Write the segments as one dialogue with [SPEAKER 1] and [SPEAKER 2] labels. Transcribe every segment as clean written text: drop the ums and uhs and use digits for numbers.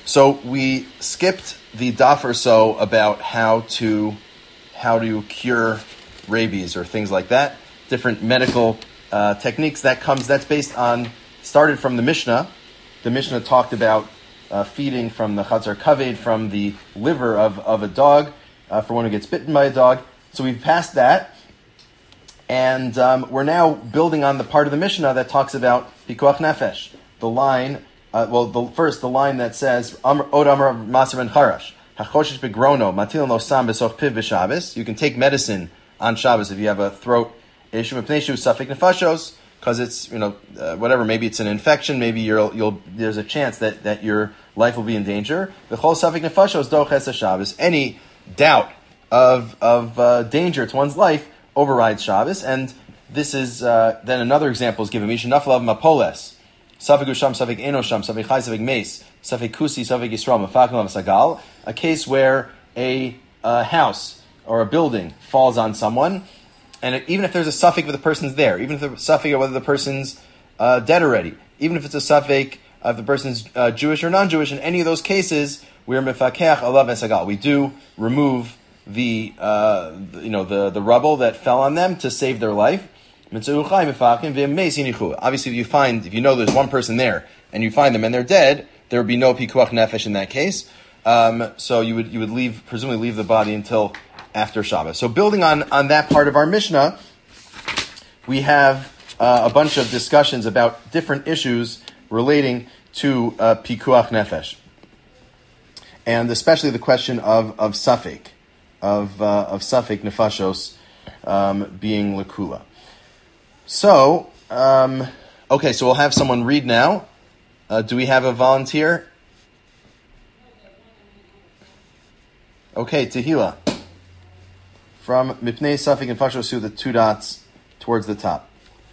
[SPEAKER 1] So we skipped the daf or so about how to cure rabies or things like that, different medical techniques. That's based on, started from the Mishnah. The Mishnah talked about feeding from the chatzar kaved, from the liver of a dog, for one who gets bitten by a dog. So we've passed that, and we're now building on the part of the Mishnah that talks about pikuach nefesh. The line, the line that says od amar Maser ben Charash, hachoshesh begrono matil no sam besoch piv b'Shabbos. You can take medicine on Shabbos if you have a throat issue, safek nefashos, because it's whatever. Maybe it's an infection. Maybe there's a chance that your life will be in danger. The chol safek nefashos doches Shabbos. Any doubt of danger to one's life overrides Shabbos, and this is then another example is given. Misha naflav mapoles. Safek usham, safek enosham, safek chai, safek meis, safek kusi, safek yisrael, mafaklam sagal. A case where a house or a building falls on someone, and even if there's a suffix of the person's there, even if the suffix of whether the person's dead already, even if it's a suffix of the person's Jewish or non-Jewish, in any of those cases, we are mefakech alav esagal. We do remove the rubble that fell on them to save their life. Obviously, if you know there's one person there and you find them and they're dead, there would be no pikuach nefesh in that case. So you would presumably leave the body until after Shabbos. So building on that part of our Mishnah, we have a bunch of discussions about different issues relating to pikuach nefesh, and especially the question of safek, of safek nefashos being lekula. So, okay, so we'll have someone read now. Do we have a volunteer? Okay, Tehila. From Mipnei Safek and Fashosu, the two dots towards the top.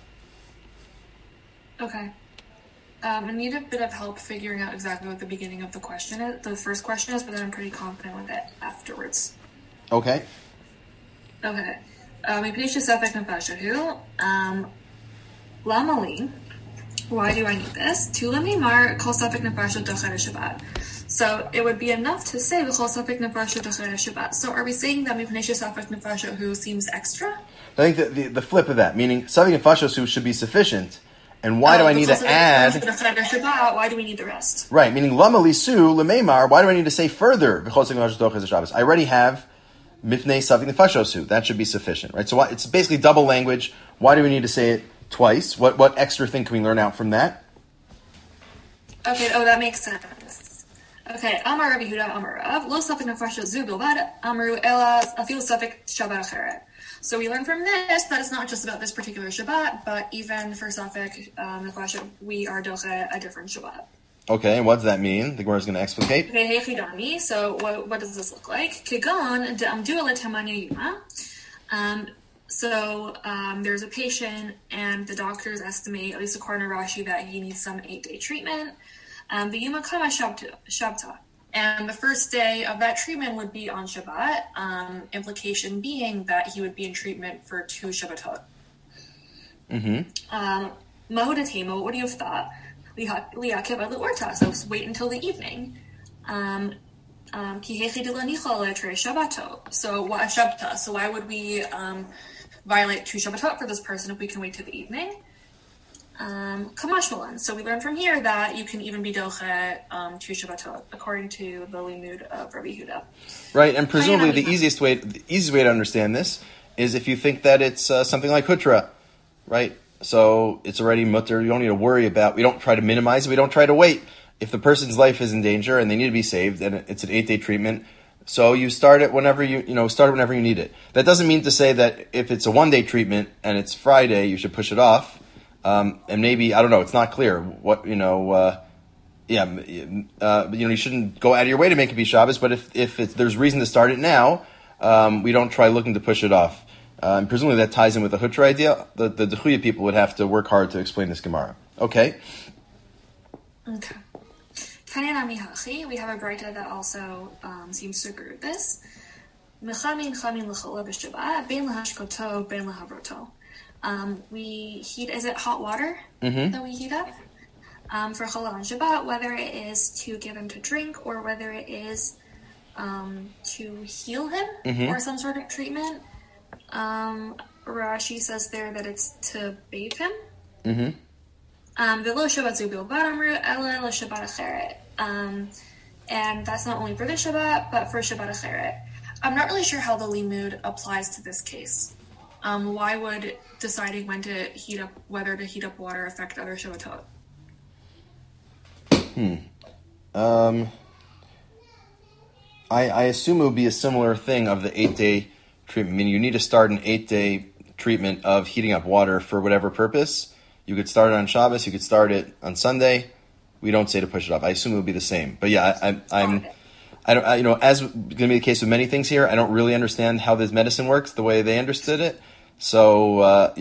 [SPEAKER 2] Okay. I need a bit of help figuring out exactly what the beginning of the question is, the first question is, but then I'm pretty confident with it afterwards.
[SPEAKER 1] Okay.
[SPEAKER 2] Okay. Mipnei Safek and Fashosu. Lamali. Why do I need this? Tulami mar kol safek nefashot docher Shabbat. So it would be enough to say v'chol safek nefashot docher Shabbat. So are we saying that mipnei safek nefashot who seems extra?
[SPEAKER 1] I think that the flip of that, meaning safek nefashot who should be sufficient, and why do I need to add?
[SPEAKER 2] Shabbat, why do we need the rest?
[SPEAKER 1] Right, meaning lamali su lemeimar. Why do I need to say further v'chol safek nefashot docher Shabbos? I already have mipnei safek nefashot who. That should be sufficient, right? So it's basically double language. Why do we need to say it twice? What extra thing can we learn out from that?
[SPEAKER 2] Okay, that makes sense. Okay, Amar Rabbi Yehuda Amar Rav, lo safek nefashot zu bilvad, Amaru ela afilu safek Shabbat acheret. So we learn from this that it's not just about this particular Shabbat, but even for safek nefashot, we are doche a different Shabbat.
[SPEAKER 1] Okay, and what does that mean? The Gemara is going to explicate.
[SPEAKER 2] Okay, hechidami. So what does this look like? Kigon de amdu ala tamanya yuma. So there's a patient, and the doctors estimate, at least according to Rashi, that he needs some 8-day treatment. The Yuma Kama Shabta. And the first day of that treatment would be on Shabbat, implication being that he would be in treatment for 2 Shabbatot. Mahudatema, what do you have thought? So wait until the evening. So why would we violate 2 Shabbatot for this person if we can wait till the evening? Kamashmalan. So we learn from here that you can even be doche 2 Shabbatot, according to the limud of Rabbi Yehuda.
[SPEAKER 1] Right, and presumably the easiest way to understand this is if you think that it's something like hutra, right? So it's already mutter. You don't need to worry about. We don't try to minimize it. We don't try to wait. If the person's life is in danger and they need to be saved, and it's an 8-day treatment, so you start it whenever you need it. That doesn't mean to say that if it's a 1-day treatment and it's Friday, you should push it off. And maybe, I don't know, it's not clear what, you shouldn't go out of your way to make it be Shabbos, but if there's reason to start it now, we don't try looking to push it off. And presumably that ties in with the Hutra idea. The Dechuya people would have to work hard to explain this Gemara. Okay.
[SPEAKER 2] Okay. Kanyanami Hachi, we have a Braita that also seems to agree with this. Mechamin chamin l'chola b'Shabbat, ben lahashkoto, ben lahavroto. We heat, is it hot water that we heat up? for Chalal on Shabbat, whether it is to give him to drink or whether it is to heal him or some sort of treatment. Rashi says there that it's to bathe him. V'lo Shabbat zu bilvad amru ela l'Shabbat acheret. And that's not only for this Shabbat, but for Shabbat acheret. I'm not really sure how the limud applies to this case. Why would deciding whether to heat up water affect other Shabbatot?
[SPEAKER 1] I assume it would be a similar thing of the 8-day treatment. I mean, you need to start an 8-day treatment of heating up water for whatever purpose. You could start it on Shabbos. You could start it on Sunday. We don't say to push it off. I assume it would be the same. But yeah, I don't. As going to be the case with many things here, I don't really understand how this medicine works the way they understood it. So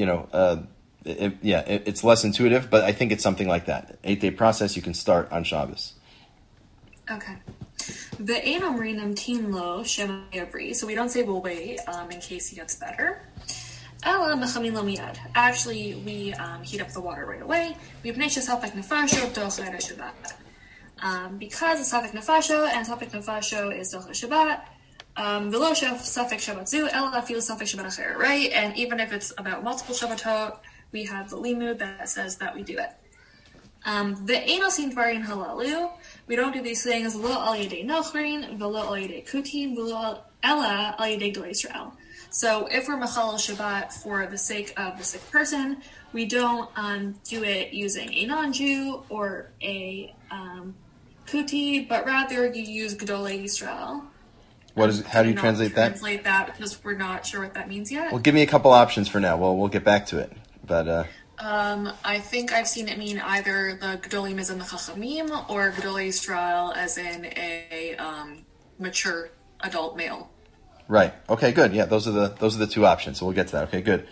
[SPEAKER 1] it's less intuitive. But I think it's something like that. 8-day process. You can start on Shabbos.
[SPEAKER 2] Okay. Ve'en omrim namtin lo shema yavri. So we don't say we'll wait in case he gets better. Ela mechamin lo miyad. Actually, we heat up the water right away. Mipnei shesafek nefasho doch leila Shabbat. Because it's safek nefasho and safek nefasho is doch Shabbat. V'lo safek Shabbat zu ela afilu safek Shabbat acher. Right, and even if it's about multiple Shabbatot, we have the limud that says that we do it. Ve'en osin dvarim halalu. We don't do these things lo al yedei nochrin, v'lo al yedei kutim, v'lo ela al yedei gdolei Yisrael. So if we're machal Shabbat for the sake of the sick person, we don't do it using a non-Jew or a kuti, but rather you use Gdolei Yisrael.
[SPEAKER 1] How do you translate that?
[SPEAKER 2] Translate that because we're not sure what that means yet.
[SPEAKER 1] Well, give me a couple options for now. We'll get back to it. But
[SPEAKER 2] I think I've seen it mean either the Gdolim as in the Chachamim or Gdolei Yisrael as in a mature adult male.
[SPEAKER 1] Right. Okay, good. Yeah, those are the two options. So we'll get to that. Okay, good.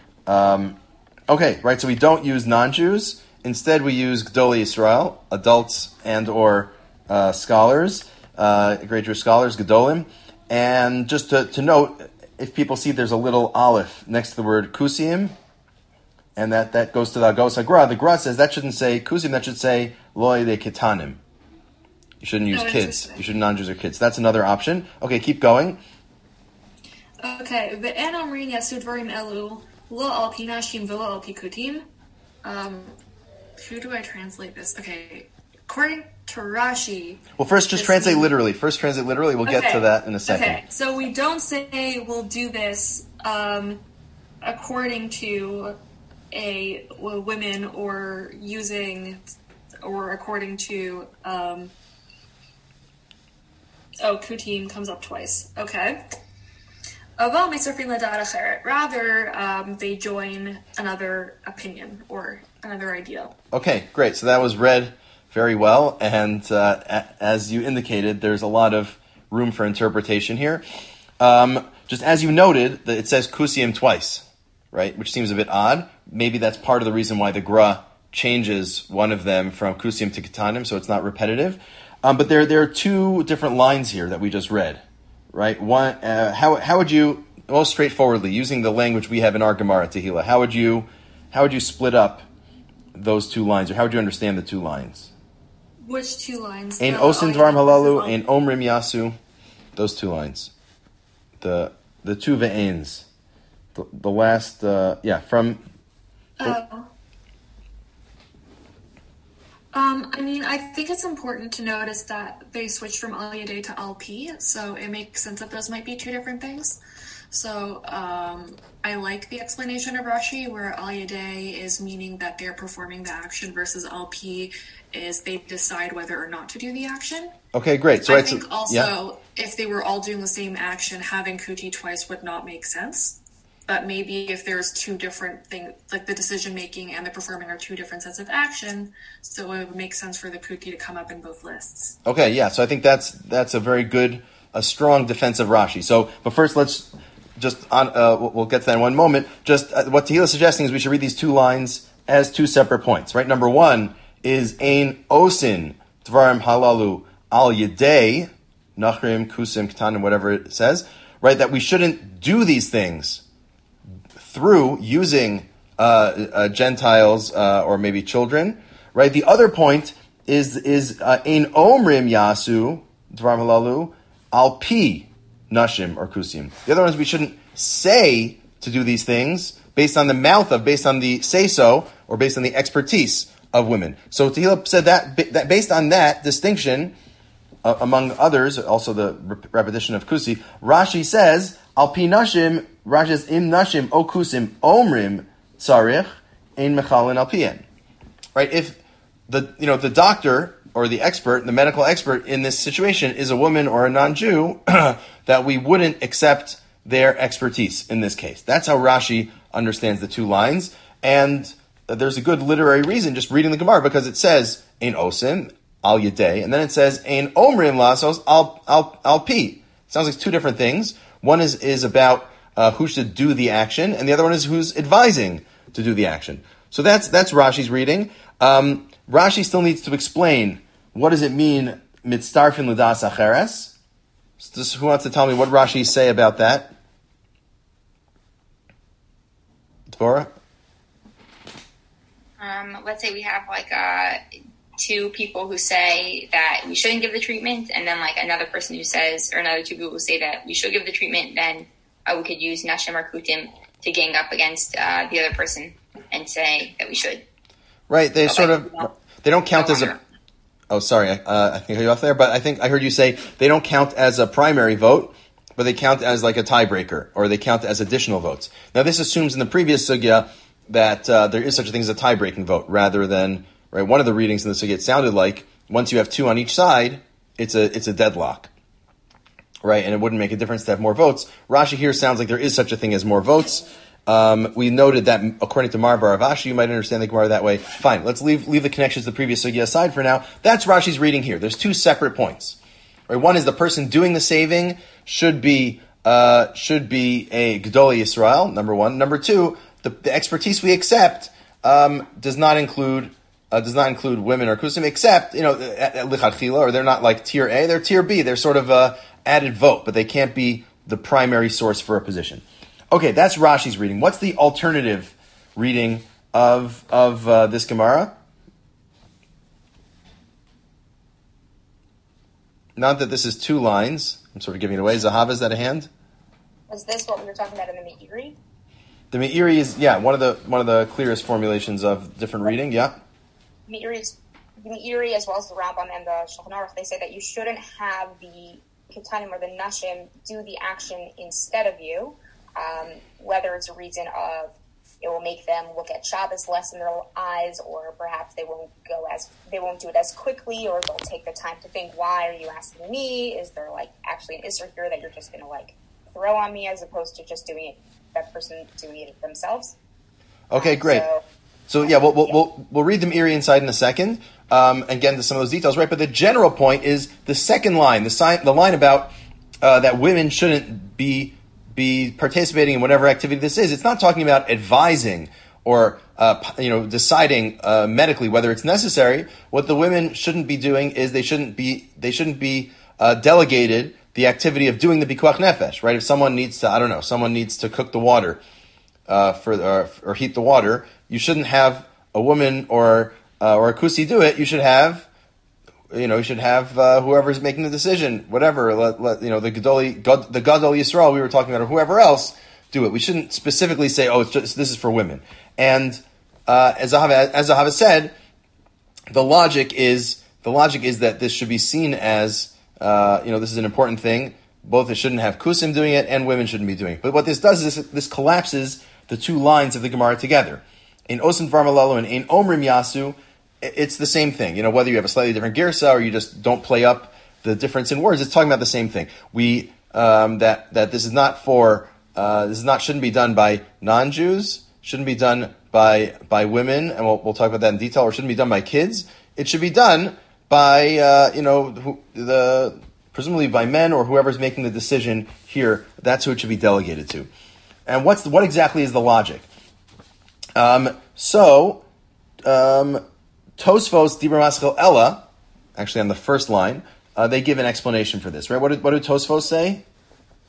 [SPEAKER 1] Okay, right. So we don't use non-Jews. Instead, we use Gdolei Yisrael, adults and or scholars, great Jewish scholars, Gedolim. And just to note, if people see there's a little aleph next to the word kusim, and that goes to the Agos Hagra, the Gra says that shouldn't say kusim, that should say loy de ketanim. You shouldn't use kids. You should non-Jews or kids. That's another option. Okay, keep going.
[SPEAKER 2] Okay, ve'en omrin yasu dvarim elu lo al pi nashim v'lo al pi kutim. Who do I translate this? Okay, according to Rashi.
[SPEAKER 1] Well, first just translate literally. We'll get to that in a second.
[SPEAKER 2] Okay, so we don't say we'll do this according to women or using or according to kutim comes up twice. Okay. Rather, they join another opinion or another idea.
[SPEAKER 1] Okay, great. So that was read very well, and as you indicated, there's a lot of room for interpretation here. Just as you noted, that it says kusim twice, right? Which seems a bit odd. Maybe that's part of the reason why the Gra changes one of them from kusim to ketanim, so it's not repetitive. But there are two different lines here that we just read. Right? One, how would you, most straightforwardly, using the language we have in our Gemara Tehillah, how would you split up those two lines, or how would you understand the two lines?
[SPEAKER 2] Which two lines?
[SPEAKER 1] Ein osin dvarim halalu, ein omrim yasu. Those two lines. The two ve'ens. The last, from...
[SPEAKER 2] I think it's important to notice that they switched from Al Yadei to Al Pi, so it makes sense that those might be two different things. So I like the explanation of Rashi, where Al Yadei is meaning that they're performing the action versus Al Pi is they decide whether or not to do the action.
[SPEAKER 1] Okay, great. So
[SPEAKER 2] I think also if they were all doing the same action, having kuti twice would not make sense. But maybe if there's two different things, like the decision-making and the performing are two different sets of action, so it would make sense for the kuti to come up in both lists.
[SPEAKER 1] Okay, yeah, so I think that's a very good, a strong defense of Rashi. So, but first let's just, we'll get to that in one moment. Just what Tehillah is suggesting is we should read these two lines as two separate points, right? Number one is Ein Osin Dvarim Halalu Al Yedei, Nachrim, Kusim, Ketanim, whatever it says, right? That we shouldn't do these things through using Gentiles or maybe children, right? The other point is ein omrim yasu dvar halalu al pi nashim or kusim. The other one is we shouldn't say to do these things based on the say-so, or based on the expertise of women. So Tehillah said that based on that distinction, among others, also the repetition of kusi, Rashi says, al pi nashim, Rashi says, im nashim o kusim omrim tzarich ein mechalin al pien. Right? If the doctor or the expert, the medical expert in this situation is a woman or a non-Jew, that we wouldn't accept their expertise in this case. That's how Rashi understands the two lines. And there's a good literary reason just reading the Gemara, because it says, ein osim, al yedei, and then it says, ein omrim lasos, al pi. Sounds like two different things. One is about who should do the action, and the other one is who's advising to do the action. So that's Rashi's reading. Rashi still needs to explain, what does it mean, mitztarfin l'das acheres? So who wants to tell me what Rashi say about that? Dvorah?
[SPEAKER 3] Let's say we have two people who say that we shouldn't give the treatment, and then another person who says, or another two people who say that we should give the treatment, then we could use Nashim or Kutim to gang up against the other person and say that we should.
[SPEAKER 1] Right, they they don't count as a... Oh, sorry, I think I cut you off there, but I think I heard you say they don't count as a primary vote, but they count as a tiebreaker, or they count as additional votes. Now, this assumes in the previous sugya that there is such a thing as a tie-breaking vote, rather than, right, one of the readings in the sugya, it sounded like once you have two on each side, it's a deadlock, right, and it wouldn't make a difference to have more votes. Rashi here sounds like there is such a thing as more votes. We noted that according to Mar Bar Avashi, you might understand the Gemara that way. Fine, let's leave the connections to the previous sugya aside for now. That's Rashi's reading here. There's two separate points. Right, one is the person doing the saving should be a Gedolei Yisrael, number one. Number two, the expertise we accept does not include women or kusim, except lichatchila, or they're not tier A, they're tier B. They're sort of a added vote, but they can't be the primary source for a position. Okay, that's Rashi's reading. What's the alternative reading of this Gemara? Not that this is two lines. I'm sort of giving it away. Zahava, is that a hand?
[SPEAKER 3] Was this what we were talking about in the Meiri?
[SPEAKER 1] The Meiri is, one of the clearest formulations of different reading. Yeah.
[SPEAKER 3] Meiri, as well as the Rambam and the Shulchan Aruch, they say that you shouldn't have the Ketanim or the Nashim do the action instead of you, whether it's a reason of it will make them look at Shabbos less in their eyes, or perhaps they won't do it as quickly, or they'll take the time to think, why are you asking me? Is there actually an Isser here that you're just going to throw on me, as opposed to just doing it, that person doing it themselves?
[SPEAKER 1] Okay, great. So we'll read the Meiri inside in a second, and get into some of those details, right? But the general point is the second line, the line about that women shouldn't be participating in whatever activity this is. It's not talking about advising or deciding medically whether it's necessary. What the women shouldn't be doing is they shouldn't be delegated the activity of doing the pikuach nefesh. Right? If someone needs to cook the water or heat the water, you shouldn't have a woman or a kusi do it. You should have whoever's making the decision, whatever, the Gadol Yisrael we were talking about, or whoever else, do it. We shouldn't specifically say, this is for women. And as Zahava said, the logic is that this should be seen as, this is an important thing. Both it shouldn't have kusim doing it, and women shouldn't be doing it. But what this does is this collapses the two lines of the Gemara together. In Osin Varmalalu and in Omrim Yasu, it's the same thing. Whether you have a slightly different girsa or you just don't play up the difference in words, it's talking about the same thing. We that this is not shouldn't be done by non-Jews, shouldn't be done by women, and we'll talk about that in detail, or shouldn't be done by kids. It should be done by presumably by men or whoever's making the decision here. That's who it should be delegated to. And what exactly is the logic? Tosfos Dibur Maschil Ella, actually on the first line, they give an explanation for this, right? What do Tosfos say?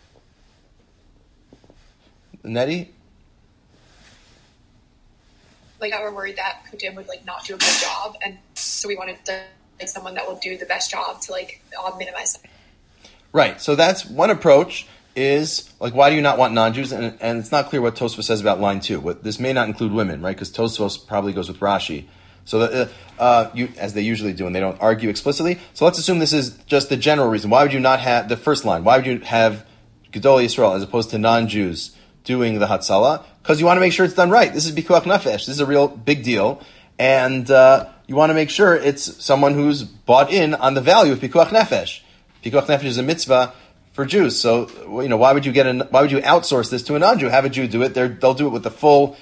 [SPEAKER 1] Nettie?
[SPEAKER 4] like we're worried that Putin would like not do a good job, and so we wanted to, like someone that will do the best job to like minimize it.
[SPEAKER 1] Right. So that's one approach. Is like, why do you not want non-Jews? And it's not clear what Tosfos says about line 2. This may not include women, right? Because Tosfos probably goes with Rashi. So as they usually do, and they don't argue explicitly. So let's assume this is just the general reason. Why would you not have the first line? Why would you have Gedolei Yisrael as opposed to non-Jews doing the Hatzalah? Because you want to make sure it's done right. This is Pikuach Nefesh. This is a real big deal. And you want to make sure it's someone who's bought in on the value of Pikuach Nefesh. Pikuach Nefesh is a mitzvah for Jews. So, why would you outsource this to a non-Jew? Have a Jew do it. They'll do it with the full,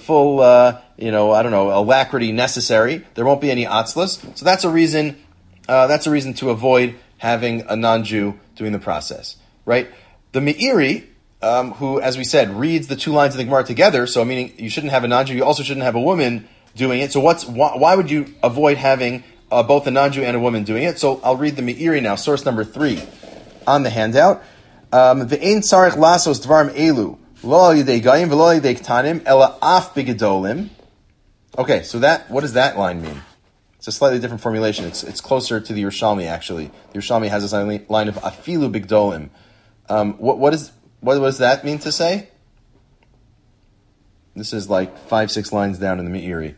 [SPEAKER 1] alacrity necessary. There won't be any atzlus. So that's a reason to avoid having a non-Jew doing the process, right? The Meiri, who, as we said, reads the two lines of the Gemara together, so meaning you shouldn't have a non-Jew, you also shouldn't have a woman doing it. So why would you avoid having both a non-Jew and a woman doing it? So I'll read the Meiri now, source number 3 on the handout. Ve'ein tzarich lasos dvarim elu lo al yidei gayim v'lo al yidei ktanim ela af b'gedolim. Okay, so what does that line mean? It's a slightly different formulation. It's closer to the Yerushalmi, actually. The Yerushalmi has this line of afilu b'gedolim. What does that mean to say? This is like 5-6 lines down in the Meiri.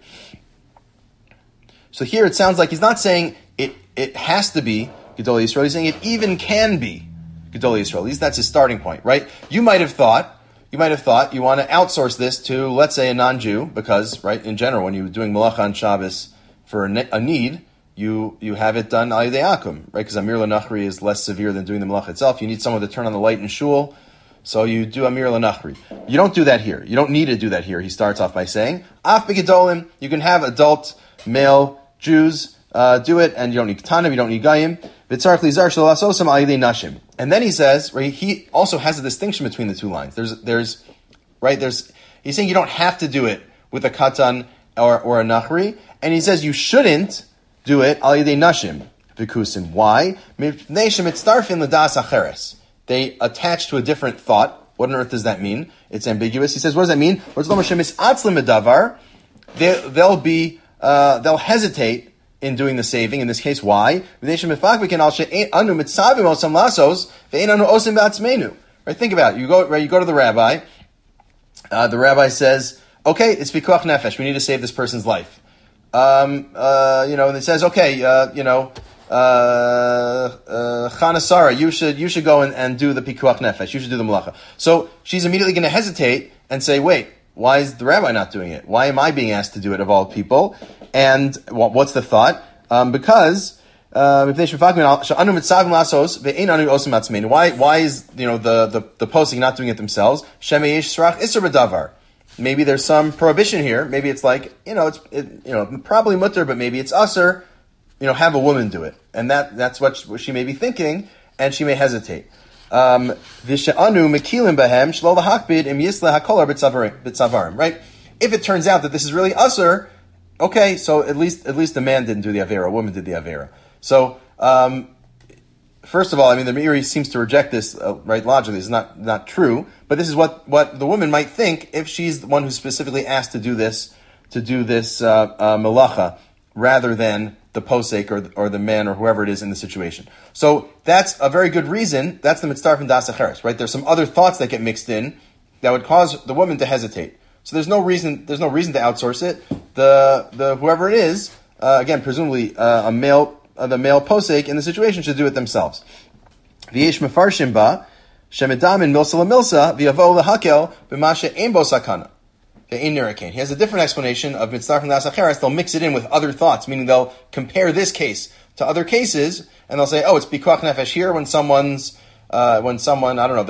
[SPEAKER 1] So here it sounds like he's not saying it has to be Gedolei Yisrael. He's saying it even can be Gedolei Yisrael. At least that's his starting point, right? You might have thought you want to outsource this to, let's say, a non-Jew, because, right, in general, when you're doing Malacha on Shabbos for a need, you have it done al yedei akum, right? Because Amir L'Nachri is less severe than doing the Malacha itself. You need someone to turn on the light in shul, so you do Amir L'Nachri. You don't do that here. You don't need to do that here. He starts off by saying, Af b'gedolim, you can have adult male Jews do it, and you don't need ketanim, you don't need gayim. And then he says, right, he also has a distinction between the two lines. He's saying you don't have to do it with a katan or a nachri, and he says you shouldn't do it al yedei nashim v'kusim. Why? They attach to a different thought. What on earth does that mean? It's ambiguous. He says, what does that mean? They'll hesitate in doing the saving. In this case, why? Right, think about it. You go to the rabbi. The rabbi says, okay, it's pikuach nefesh. We need to save this person's life. And it says, okay, Chana Sarah, you should go and do the pikuach nefesh. You should do the malacha. So she's immediately going to hesitate and say, wait, why is the rabbi not doing it? Why am I being asked to do it of all people? And what's the thought? Because why is the posting not doing it themselves? Maybe there's some prohibition here. Maybe it's like probably mutter, but maybe it's usher. Have a woman do it, and that's what she may be thinking, and she may hesitate. Right? If it turns out that this is really usher, okay, so at least the man didn't do the avera, a woman did the avera. So first of all, the Meiri seems to reject this, right? Logically, it's not true. But this is what the woman might think if she's the one who's specifically asked to do this malacha, rather than the posek or the man or whoever it is in the situation. So that's a very good reason. That's the mitzvah from das acheres, right? There's some other thoughts that get mixed in that would cause the woman to hesitate. So there's no reason to outsource it. The whoever it is, again, presumably the male posek in the situation should do it themselves. V'yesh mefarshim ba shemedamin milsa lemilsa v'yavo lehakel b'mashe ein bo sakana. He has a different explanation of mitzvah from das acheres. They'll mix it in with other thoughts, meaning they'll compare this case to other cases, and they'll say, "Oh, it's pikuach nefesh here when someone I don't know,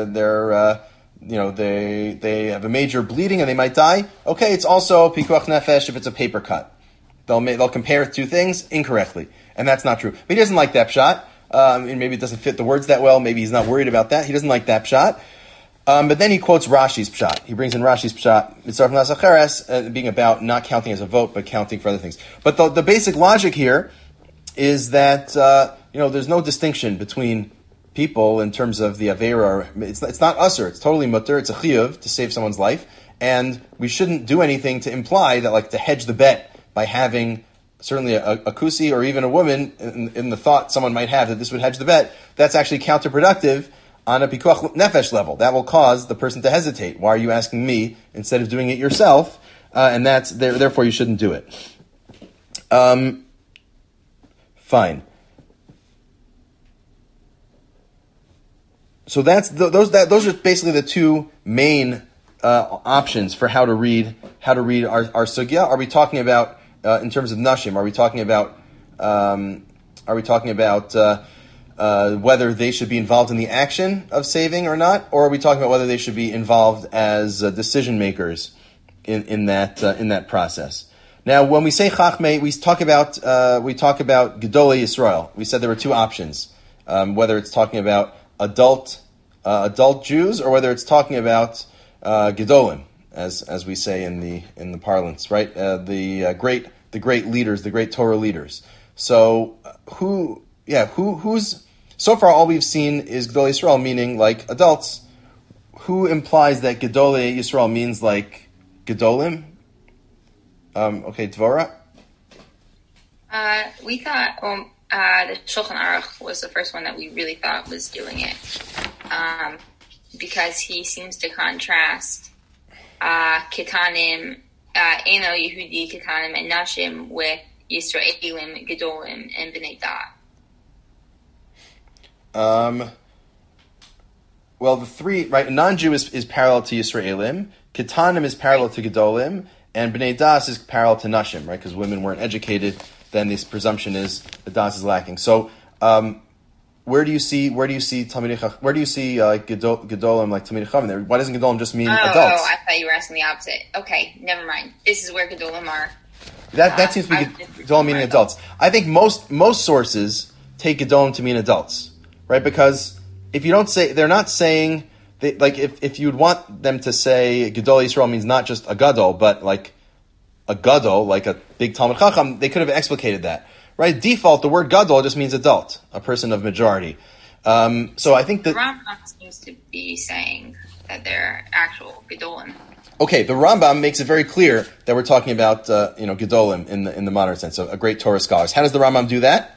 [SPEAKER 1] they have a major bleeding and they might die. Okay, it's also pikuach nefesh if it's a paper cut. They'll compare two things incorrectly, and that's not true. But he doesn't like that pshat. And maybe it doesn't fit the words that well. Maybe he's not worried about that. He doesn't like that pshat. But then he quotes Rashi's pshat. He brings in Rashi's pshat, mitzvah from das acheres, being about not counting as a vote, but counting for other things. But the basic logic here is that there's no distinction between people in terms of the Aveira, it's not usher, it's totally mutter, it's a chiyuv to save someone's life, and we shouldn't do anything to imply that, like, to hedge the bet by having certainly a kusi or even a woman in the thought someone might have that this would hedge the bet. That's actually counterproductive on a pikuach nefesh level. That will cause the person to hesitate. Why are you asking me instead of doing it yourself? And therefore you shouldn't do it. Fine. So those are basically the two main options for how to read our sugya. Are we talking about in terms of nashim? Are we talking about whether they should be involved in the action of saving or not, or are we talking about whether they should be involved as decision makers in that process? Now, when we say chachmei, we talk about gedolei Yisrael. We said there were two options, whether it's talking about adult Jews or whether it's talking about gedolim, as we say in the parlance, right? The great leaders, the great Torah leaders. So who's so far all we've seen is gedolei Yisrael, meaning like adults. Who implies that gedolei Yisrael means like gedolim? Okay, Dvorah.
[SPEAKER 3] We thought the Shulchan Aruch was the first one that we really thought was doing it, because he seems to contrast Ketanim, Eno Yehudi Ketanim and Nashim with Yisraelim, Gedolim, and Bnei Dat.
[SPEAKER 1] Well, the three, right? Non-Jew is parallel to Yisraelim, Ketanim is parallel to Gedolim, and Bnei Das is parallel to Nashim, right? Because women weren't educated, then this presumption is the Das is lacking. So, where do you see Talmidei Chacham? Where do you see Gedolim like Talmidei Chacham there? Why doesn't Gedolim just mean adults?
[SPEAKER 3] Oh, I thought you were asking the opposite. Okay, never mind. This is where Gedolim are.
[SPEAKER 1] That seems to be Gedolim meaning adults. I think most sources take Gedolim to mean adults, right? Because if you don't say, they're not saying. Like if you'd want them to say Gedolei Yisrael means not just a gadol, but like a gadol, like a big Talmid Chacham, they could have explicated that, right? Default, the word gadol just means adult, a person of majority. So I think that
[SPEAKER 3] the Rambam seems to be saying that they're actual gedolim.
[SPEAKER 1] Okay, the Rambam makes it very clear that we're talking about gedolim in the modern sense, so a great Torah scholars. How does the Rambam do that?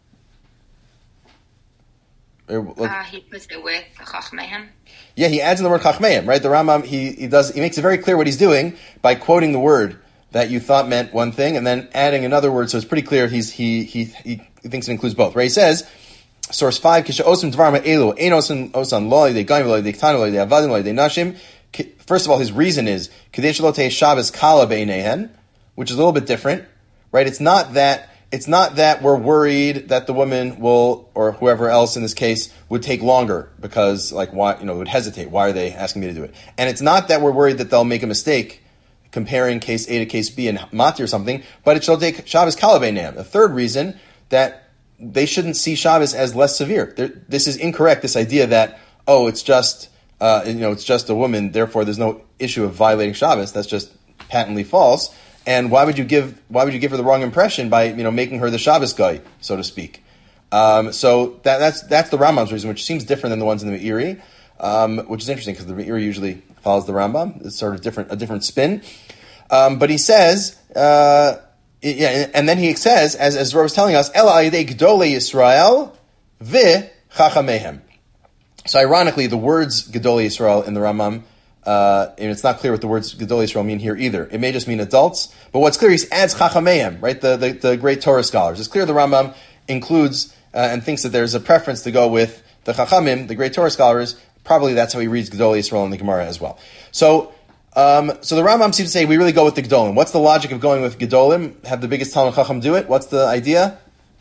[SPEAKER 3] He puts it with Chachmeim.
[SPEAKER 1] Yeah, he adds in the word Chachmeim, right? The Rambam, he makes it very clear what he's doing by quoting the word that you thought meant one thing and then adding another word, so it's pretty clear he thinks it includes both, right? He says, source 5, Kisha Osim Dvarma Elu, Ein Osan Loi, De Gaim Loi, De Ktanu Loi, De Avadim Loi, De Nashim. First of all, his reason is, Kadesh Lo Tei Shabbos Kala Beinehen, which is a little bit different, right? It's not that we're worried that the woman will, or whoever else in this case, would take longer because, like, why, would hesitate. Why are they asking me to do it? And it's not that we're worried that they'll make a mistake comparing case A to case B and Mati or something, but it shall take Shabbos Kalabeinam. The third reason that they shouldn't see Shabbos as less severe. This is incorrect, this idea that, it's just a woman, therefore there's no issue of violating Shabbos. That's just patently false. And why would you give her the wrong impression by making her the Shabbos guy, so to speak? So that's the Rambam's reason, which seems different than the ones in the Meiri, which is interesting because the Meiri usually follows the Rambam. It's sort of a different spin. But he says, and then he says, as Rav was telling us, Ela ayidei gedolei Yisrael vi chachamehem. So ironically, the words gedolei Yisrael in the Rambam. And it's not clear what the words Gedolei Yisrael mean here either. It may just mean adults, but what's clear, he adds Chachameim, right? The great Torah scholars. It's clear the Rambam includes and thinks that there's a preference to go with the Chachamim, the great Torah scholars. Probably that's how he reads Gedolei Yisrael in the Gemara as well. So the Rambam seems to say we really go with the Gedolim. What's the logic of going with Gedolim? Have the biggest Talmid Chacham do it? What's the idea?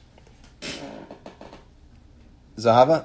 [SPEAKER 1] Zahava?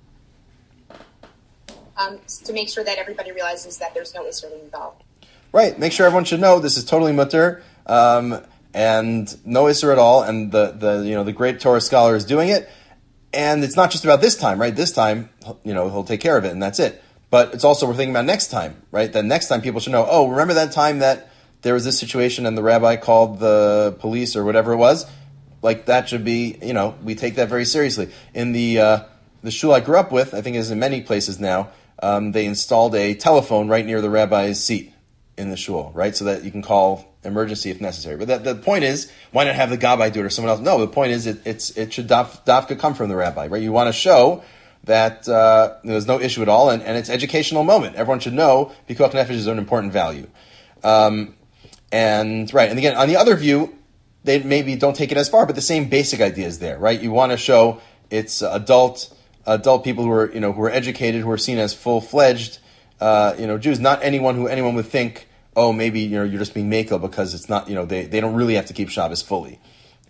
[SPEAKER 3] To make sure that everybody realizes that there's no Israel involved.
[SPEAKER 1] Right. Make sure everyone should know this is totally mutter, and no Isser at all, and the great Torah scholar is doing it. And it's not just about this time, right? This time, he'll take care of it, and that's it. But it's also, we're thinking about next time, right? That next time people should know, remember that time that there was this situation and the rabbi called the police or whatever it was? Like, that should be, we take that very seriously. In the the shul I grew up with, I think is in many places now, they installed a telephone right near the rabbi's seat in the shul, right? So that you can call emergency if necessary. But the point is, why not have the gabbai do it or someone else? No, the point is it should dafka come from the rabbi, right? You want to show that there's no issue at all, and it's educational moment. Everyone should know pikuach nefesh is an important value. And again, on the other view, they maybe don't take it as far, but the same basic idea is there, right? You want to show it's adult people who are educated, who are seen as full-fledged, Jews, not anyone would think, oh, maybe, you're just being makel because it's not, they don't really have to keep Shabbos fully.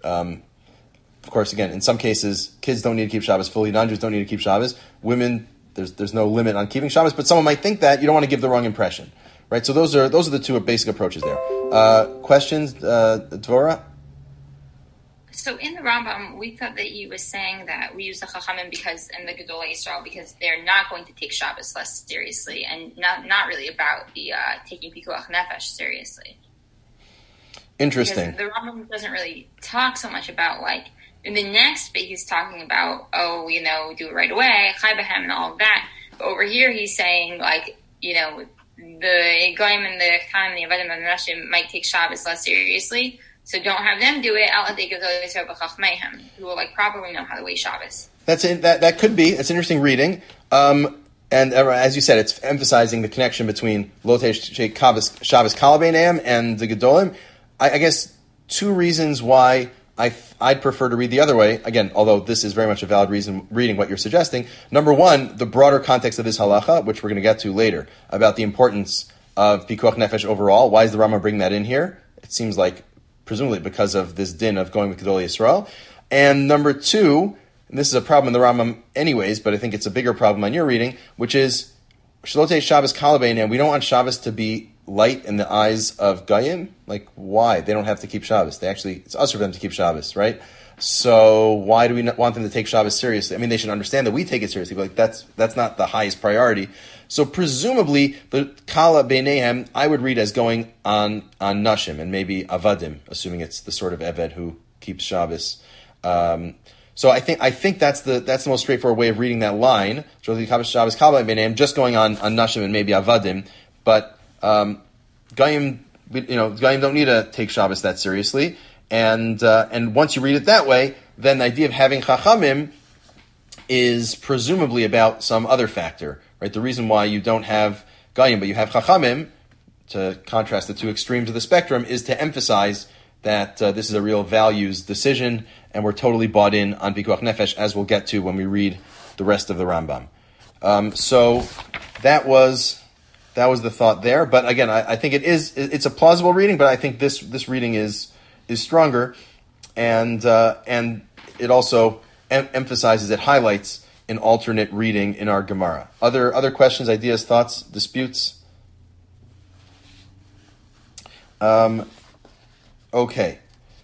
[SPEAKER 1] Of course, again, in some cases, kids don't need to keep Shabbos fully, non-Jews don't need to keep Shabbos. Women, there's no limit on keeping Shabbos, but someone might think that. You don't want to give the wrong impression, right? So those are the two basic approaches there. Questions, Dvorah?
[SPEAKER 5] So in the Rambam, we thought that you were saying that we use the Chachamim and the Gedolei Yisrael because they're not going to take Shabbos less seriously and not really about the taking Pikuach Nefesh seriously.
[SPEAKER 1] Interesting.
[SPEAKER 5] Because the Rambam doesn't really talk so much about, in the next bit he's talking about, do it right away, Chai B'hem and all of that. But over here he's saying, the Goyim and the Khanim and the Avadim and the Nashim might take Shabbos less seriously. So don't have them do it. Who will properly know how to weigh Shabbos.
[SPEAKER 1] That could be. It's an interesting reading. And as you said, it's emphasizing the connection between Lotesh Shabbos Kalabeneim and the Gedolim. I guess two reasons why I'd prefer to read the other way. Again, although this is very much a valid reason reading what you're suggesting. Number one, the broader context of this halacha, which we're going to get to later, about the importance of Pikuach Nefesh overall. Why is the Rambam bringing that in here? It seems like presumably because of this din of going with Gedolei Yisrael. And number two, and this is a problem in the Rambam anyways, but I think it's a bigger problem on your reading, which is Shalotei Shabbos Kalabein, and we don't want Shabbos to be light in the eyes of Goyim. Why? They don't have to keep Shabbos. It's us for them to keep Shabbos, right? So why do we not want them to take Shabbos seriously? I mean, they should understand that we take it seriously, but that's not the highest priority. So presumably, the Kala Beinehem, I would read as going on Nashim and maybe Avadim, assuming it's the sort of Eved who keeps Shabbos. So I think that's the most straightforward way of reading that line. Shabbos Kala Beinehem, just going on Nashim and maybe Avadim, but Goyim don't need to take Shabbos that seriously. And once you read it that way, then the idea of having Chachamim is presumably about some other factor, right? The reason why you don't have Goyim, but you have Chachamim, to contrast the two extremes of the spectrum, is to emphasize that this is a real values decision, and we're totally bought in on Pikuach Nefesh, as we'll get to when we read the rest of the Rambam. So that was the thought there. But again, I think it's a plausible reading, but I think this reading is stronger, and it also emphasizes, it highlights an alternate reading in our Gemara. Other questions, ideas, thoughts, disputes? Okay.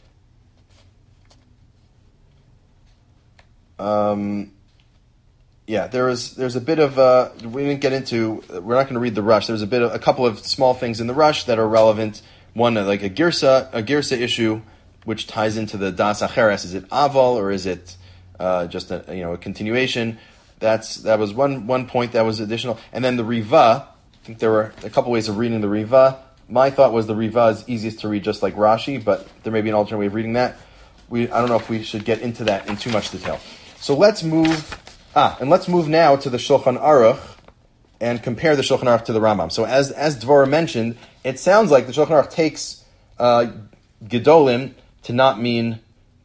[SPEAKER 1] There's a bit of we didn't get into. We're not going to read the Rush. There's a couple of small things in the Rush that are relevant. One, like a girsa issue, which ties into the Das Acheres. Is it aval or is it just a continuation? That was one point that was additional. And then the Riva. I think there were a couple ways of reading the Riva. My thought was the Riva is easiest to read just like Rashi, but there may be an alternate way of reading that. I don't know if we should get into that in too much detail. So let's move now to the Shulchan Aruch and compare the Shulchan Aruch to the Rambam. So as Dvorah mentioned, it sounds like the Shulchan Aruch takes Gedolim to not mean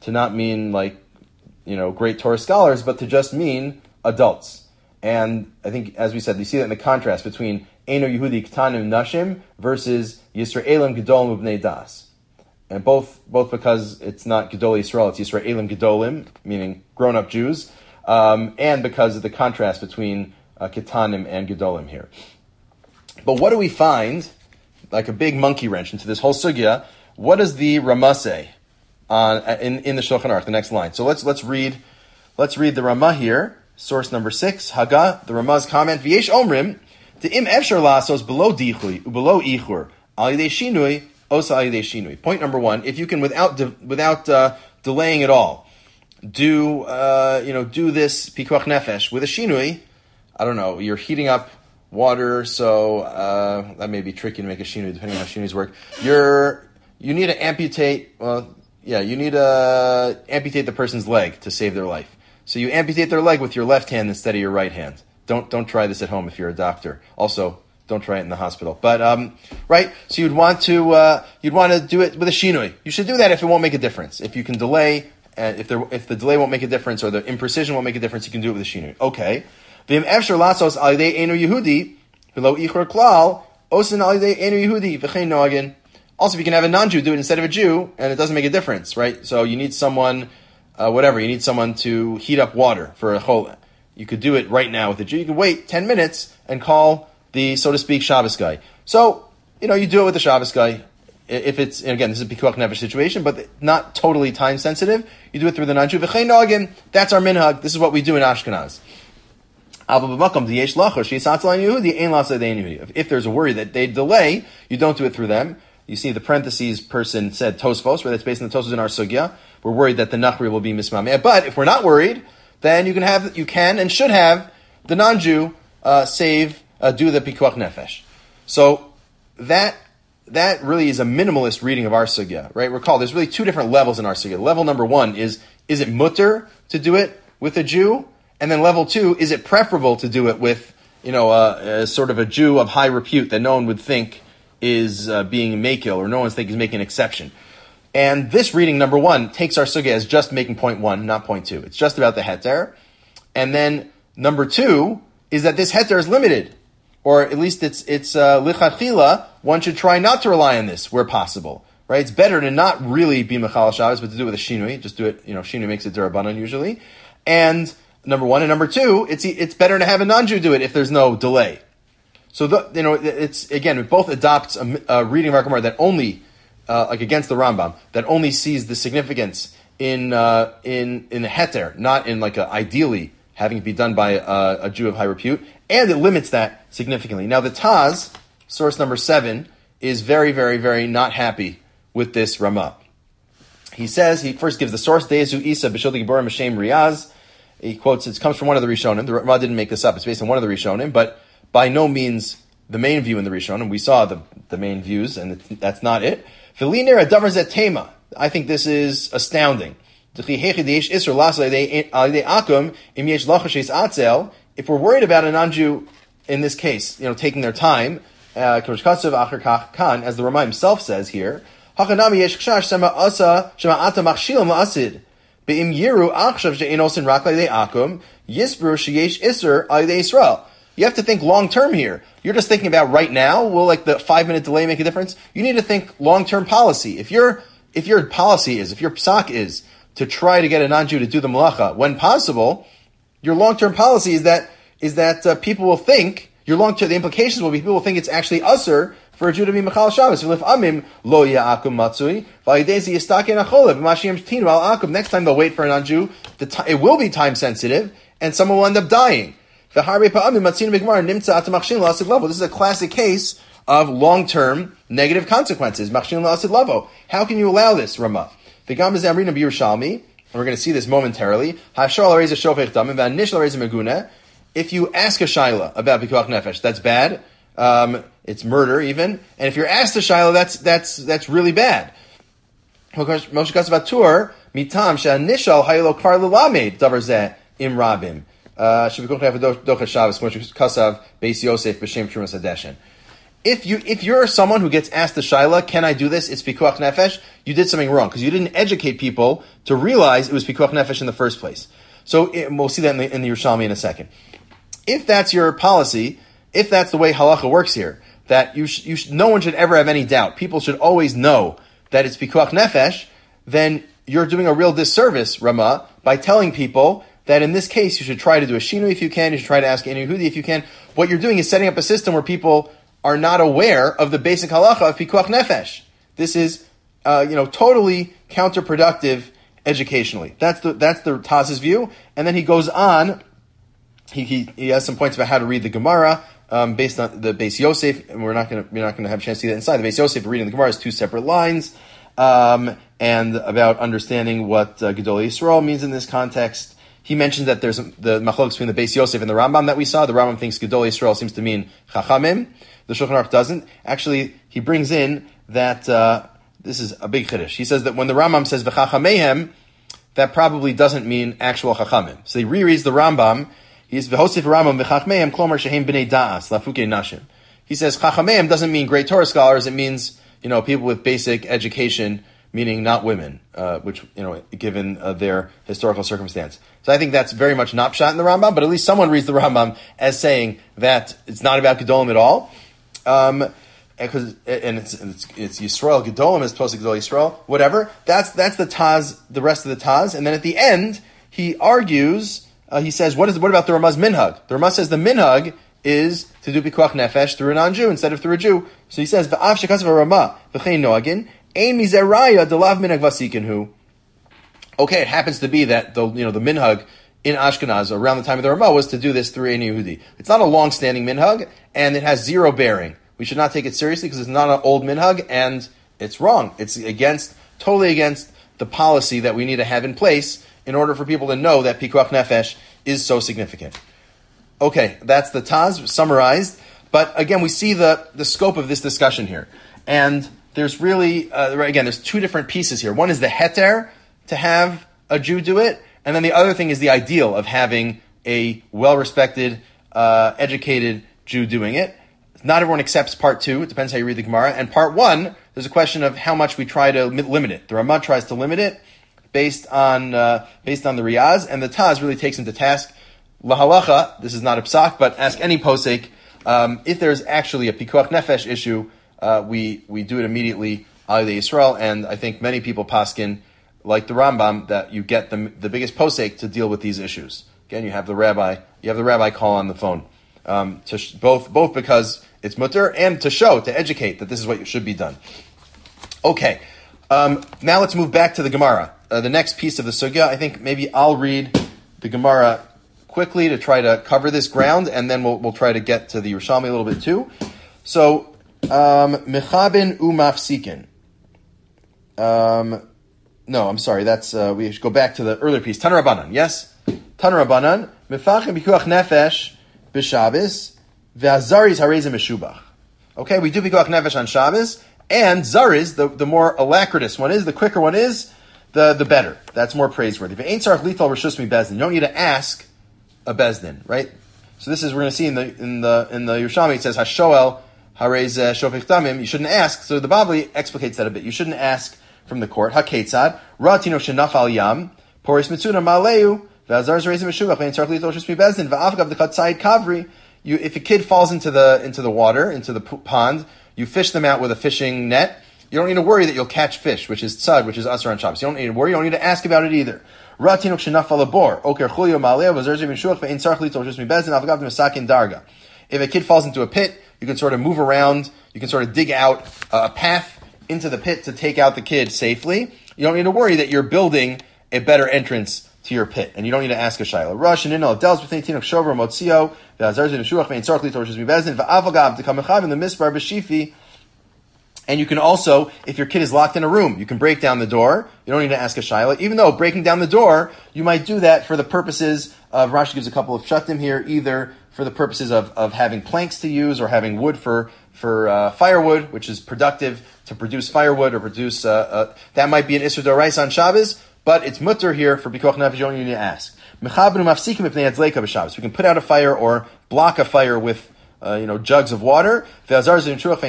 [SPEAKER 1] great Torah scholars, but to just mean adults. And I think, as we said, you see that in the contrast between Eino Yehudi Ktanim Nashim versus Yisraelim Gedolim Ubnei Das. And both because it's not Gedolei Yisrael, it's Yisraelim Gedolim, meaning grown-up Jews, and because of the contrast between Ketanim and Gedolim here. But what do we find, like a big monkey wrench into this whole sugya? What does the Ramah say in the Shulchan Aruch, the next line? So let's read the Ramah here, source number 6, Haga, the Ramah's comment, V'yesh omrim, De'im efshar lasos below dichui, below ichur, al yidei shinui, osa al yidei shinui. Point number 1, if you can, without delaying at all, do this pikuach nefesh with a shinui. I don't know, you're heating up water, so that may be tricky to make a shinui, depending on how shinuis work. You need to amputate, amputate the person's leg to save their life. So you amputate their leg with your left hand instead of your right hand. Don't try this at home if you're a doctor. Also, don't try it in the hospital. But right, so you'd want to do it with a shinui. You should do that if it won't make a difference. If you can delay, if the delay won't make a difference or the imprecision won't make a difference, you can do it with a shinui. Okay. V'im efshar lasos al yedei enu Yehudi v'lo ichor klal osin al yedei enu Yehudi v'chein noagin. Also, if you can have a non-Jew do it instead of a Jew, and it doesn't make a difference, right? So you need someone, you need someone to heat up water for a chol. You could do it right now with a Jew. You could wait 10 minutes and call the, so to speak, Shabbos guy. So, you do it with the Shabbos guy. If it's, and again, this is a pikuach nefesh situation, but not totally time sensitive. You do it through the non-Jew. V'chein noagin. That's our minhag. This is what we do in Ashkenaz. If there's a worry that they delay, you don't do it through them. You see the parentheses person said Tosfos, where that's based on the Tosfos in our sugya. We're worried that the Nachri will be mismameh. But if we're not worried, then you can and should have the non-Jew do the pikuach nefesh. So that really is a minimalist reading of our sugya, right? Recall, there's really two different levels in our sugya. Level number one is it mutter to do it with a Jew? And then level two, is it preferable to do it with, sort of a Jew of high repute that no one would think is being makil, or no one thinks is making an exception. And this reading, number one, takes our sugya as just making point one, not point two. It's just about the heter. And then number two is that this heter is limited, or at least it's lichatchila. One should try not to rely on this where possible, right? It's better to not really be mechal Shabbos, but to do it with a shinui. Just do it, shinui makes it derabanan usually. And number one, and number two, it's better to have a non-Jew do it if there's no delay. So it's again, it both adopts a reading of our Gemara that only, against the Rambam, that only sees the significance in a heter, not in ideally having it be done by a Jew of high repute, and it limits that significantly. Now the Taz, source number 7, is very, very, very not happy with this Ramah. He says, he first gives the source, De'ezu Isa b'shil Gibor M'Shem Riaz. He quotes, it comes from one of the Rishonim. The Ramah didn't make this up. It's based on one of the Rishonim, but by no means the main view in the Rishonim. We saw the main views, and that's not it. I think this is astounding. If we're worried about a non-Jew in this case, taking their time, as the Ramah himself says here, you have to think long term here. You're just thinking about right now. Will the 5-minute delay make a difference? You need to think long term policy. If your psak is to try to get a non-Jew to do the malacha when possible, your long term policy is that people will think the implications will be people will think it's actually usher for a Jew to be mechal Shabbos. Next time they'll wait for a non-Jew. It will be time sensitive, and someone will end up dying. This is a classic case of long-term negative consequences. How can you allow this, Ramah? We're going to see this momentarily. If you ask a shaila about pikuach nefesh, that's bad. It's murder even. And if you're asked a shaila, that's really bad. Moshe Kasavatur mitam she'anishal haylo kar lelamed davar zeh im rabim. If you're someone who gets asked the shaila, can I do this? It's pikuach nefesh. You did something wrong because you didn't educate people to realize it was pikuach nefesh in the first place. So we'll see that in the Yerushalmi in a second. If that's your policy, if that's the way halacha works here, that no one should ever have any doubt, people should always know that it's pikuach nefesh, then you're doing a real disservice, Ramah, by telling people that in this case you should try to do a shinui if you can, you should try to ask any Yehudi if you can. What you're doing is setting up a system where people are not aware of the basic halacha of pikuach nefesh. This is, totally counterproductive educationally. That's the Taz's view, and then he goes on. He has some points about how to read the Gemara based on the Beis Yosef, and we're not going to have a chance to see that inside. The Beis Yosef reading the Gemara is 2 separate lines, and about understanding what Gedolei Yisrael means in this context. He mentions that there's the machlokes between the Beis Yosef and the Rambam that we saw. The Rambam thinks Gedolei Yisrael seems to mean Chachamim. The Shulchan Aruch doesn't. Actually, he brings in that this is a big chiddush. He says that when the Rambam says V'Chachamehem, that probably doesn't mean actual Chachamim. So he rereads the Rambam. He's V'Hosef Rambam V'Chachmehem Klomer Shehem B'nei Da'as Lafuke Nashim. He says Chachamim doesn't mean great Torah scholars. It means, people with basic education, meaning not women, which, given their historical circumstance. So I think that's very much not pshat in the Rambam, but at least someone reads the Rambam as saying that it's not about Gedolim at all. It's Yisrael, Gedolim as opposed to Gedolei Yisrael, whatever. That's the Taz, the rest of the Taz. And then at the end, he argues, he says, what about the Ramah's minhag? The Ramah says the minhag is to do pikuach nefesh through a non-Jew instead of through a Jew. So he says, V'av shekasav Ramah v'chein noagin, ein mizeraya delav minhag vasikinhu. Okay, it happens to be that the minhag in Ashkenaz around the time of the Ramah was to do this through Ein Yehudi. It's not a long-standing minhag, and it has zero bearing. We should not take it seriously because it's not an old minhag, and it's wrong. It's totally against the policy that we need to have in place in order for people to know that pikuach nefesh is so significant. Okay, that's the Taz summarized. But again, we see the scope of this discussion here. And there's really, there's two different pieces here. One is the heter, to have a Jew do it. And then the other thing is the ideal of having a well-respected, educated Jew doing it. Not everyone accepts part 2. It depends how you read the Gemara. And part 1, there's a question of how much we try to limit it. The Ramah tries to limit it based on the Riyaz, and the Taz really takes him to task. Lahalacha, this is not a psak, but ask any posek, if there's actually a pikuach nefesh issue, we do it immediately al yedei Yisrael, and I think many people paskin, like the Rambam, that you get the biggest posek to deal with these issues. Again, you have the rabbi call on the phone, both because it's mutter and to educate that this is what should be done. Okay, now let's move back to the Gemara. The next piece of the sugya, I think maybe I'll read the Gemara quickly to try to cover this ground, and then we'll try to get to the Yerushalmi a little bit too. So, mechabin umafsikin. No, I'm sorry. That's we should go back to the earlier piece. Tana Rabbanan, yes. Tana Rabbanan mefachim pikuach nefesh b'Shabbos ve'azaris harezim meshubach. Okay, we do pikuach nefesh on Shabbos, and zaris, the more alacritous one is, the quicker one is, the better. That's more praiseworthy. Ve'ein tzarich lital reshus mi bezdin. You don't need to ask a bezdin, right? So this is, we're going to see in the Yerushalmi, it says hashoel harez shofech damim. You shouldn't ask. So the Bavli explicates that a bit. You shouldn't ask from the court. Haketzad ratino shenaf al yam poris mitzuna maleu ve'azar zerezim meshubach ve'ein tzarich lital reshus mi bezdin ve'avgav dechatzayid kavri. If a kid falls into the water, into the pond, you fish them out with a fishing net. You don't need to worry that you'll catch fish, which is tzad, which is asar on Shabbos. You don't need to worry. You don't need to ask about it either. If a kid falls into a pit, you can sort of move around. You can sort of dig out a path into the pit to take out the kid safely. You don't need to worry that you're building a better entrance to your pit, and you don't need to ask a shayla. Rush and inol delves between tinok shover motzio ve'azarz and shuach ve'in tzarich litor shesmi bezdin ve'avagav to kamechav in the misbar b'shifi. And you can also, if your kid is locked in a room, you can break down the door. You don't need to ask a shayla. Even though breaking down the door, you might do that for the purposes of, Rashi gives a couple of pshatim here, either for the purposes of having planks to use or having wood for firewood, which is productive to produce firewood or produce, that might be an Isser D'Oraisa on Shabbos, but it's mutter here for Pikuach Nefesh, you don't need to ask. We can put out a fire or block a fire with jugs of water. You can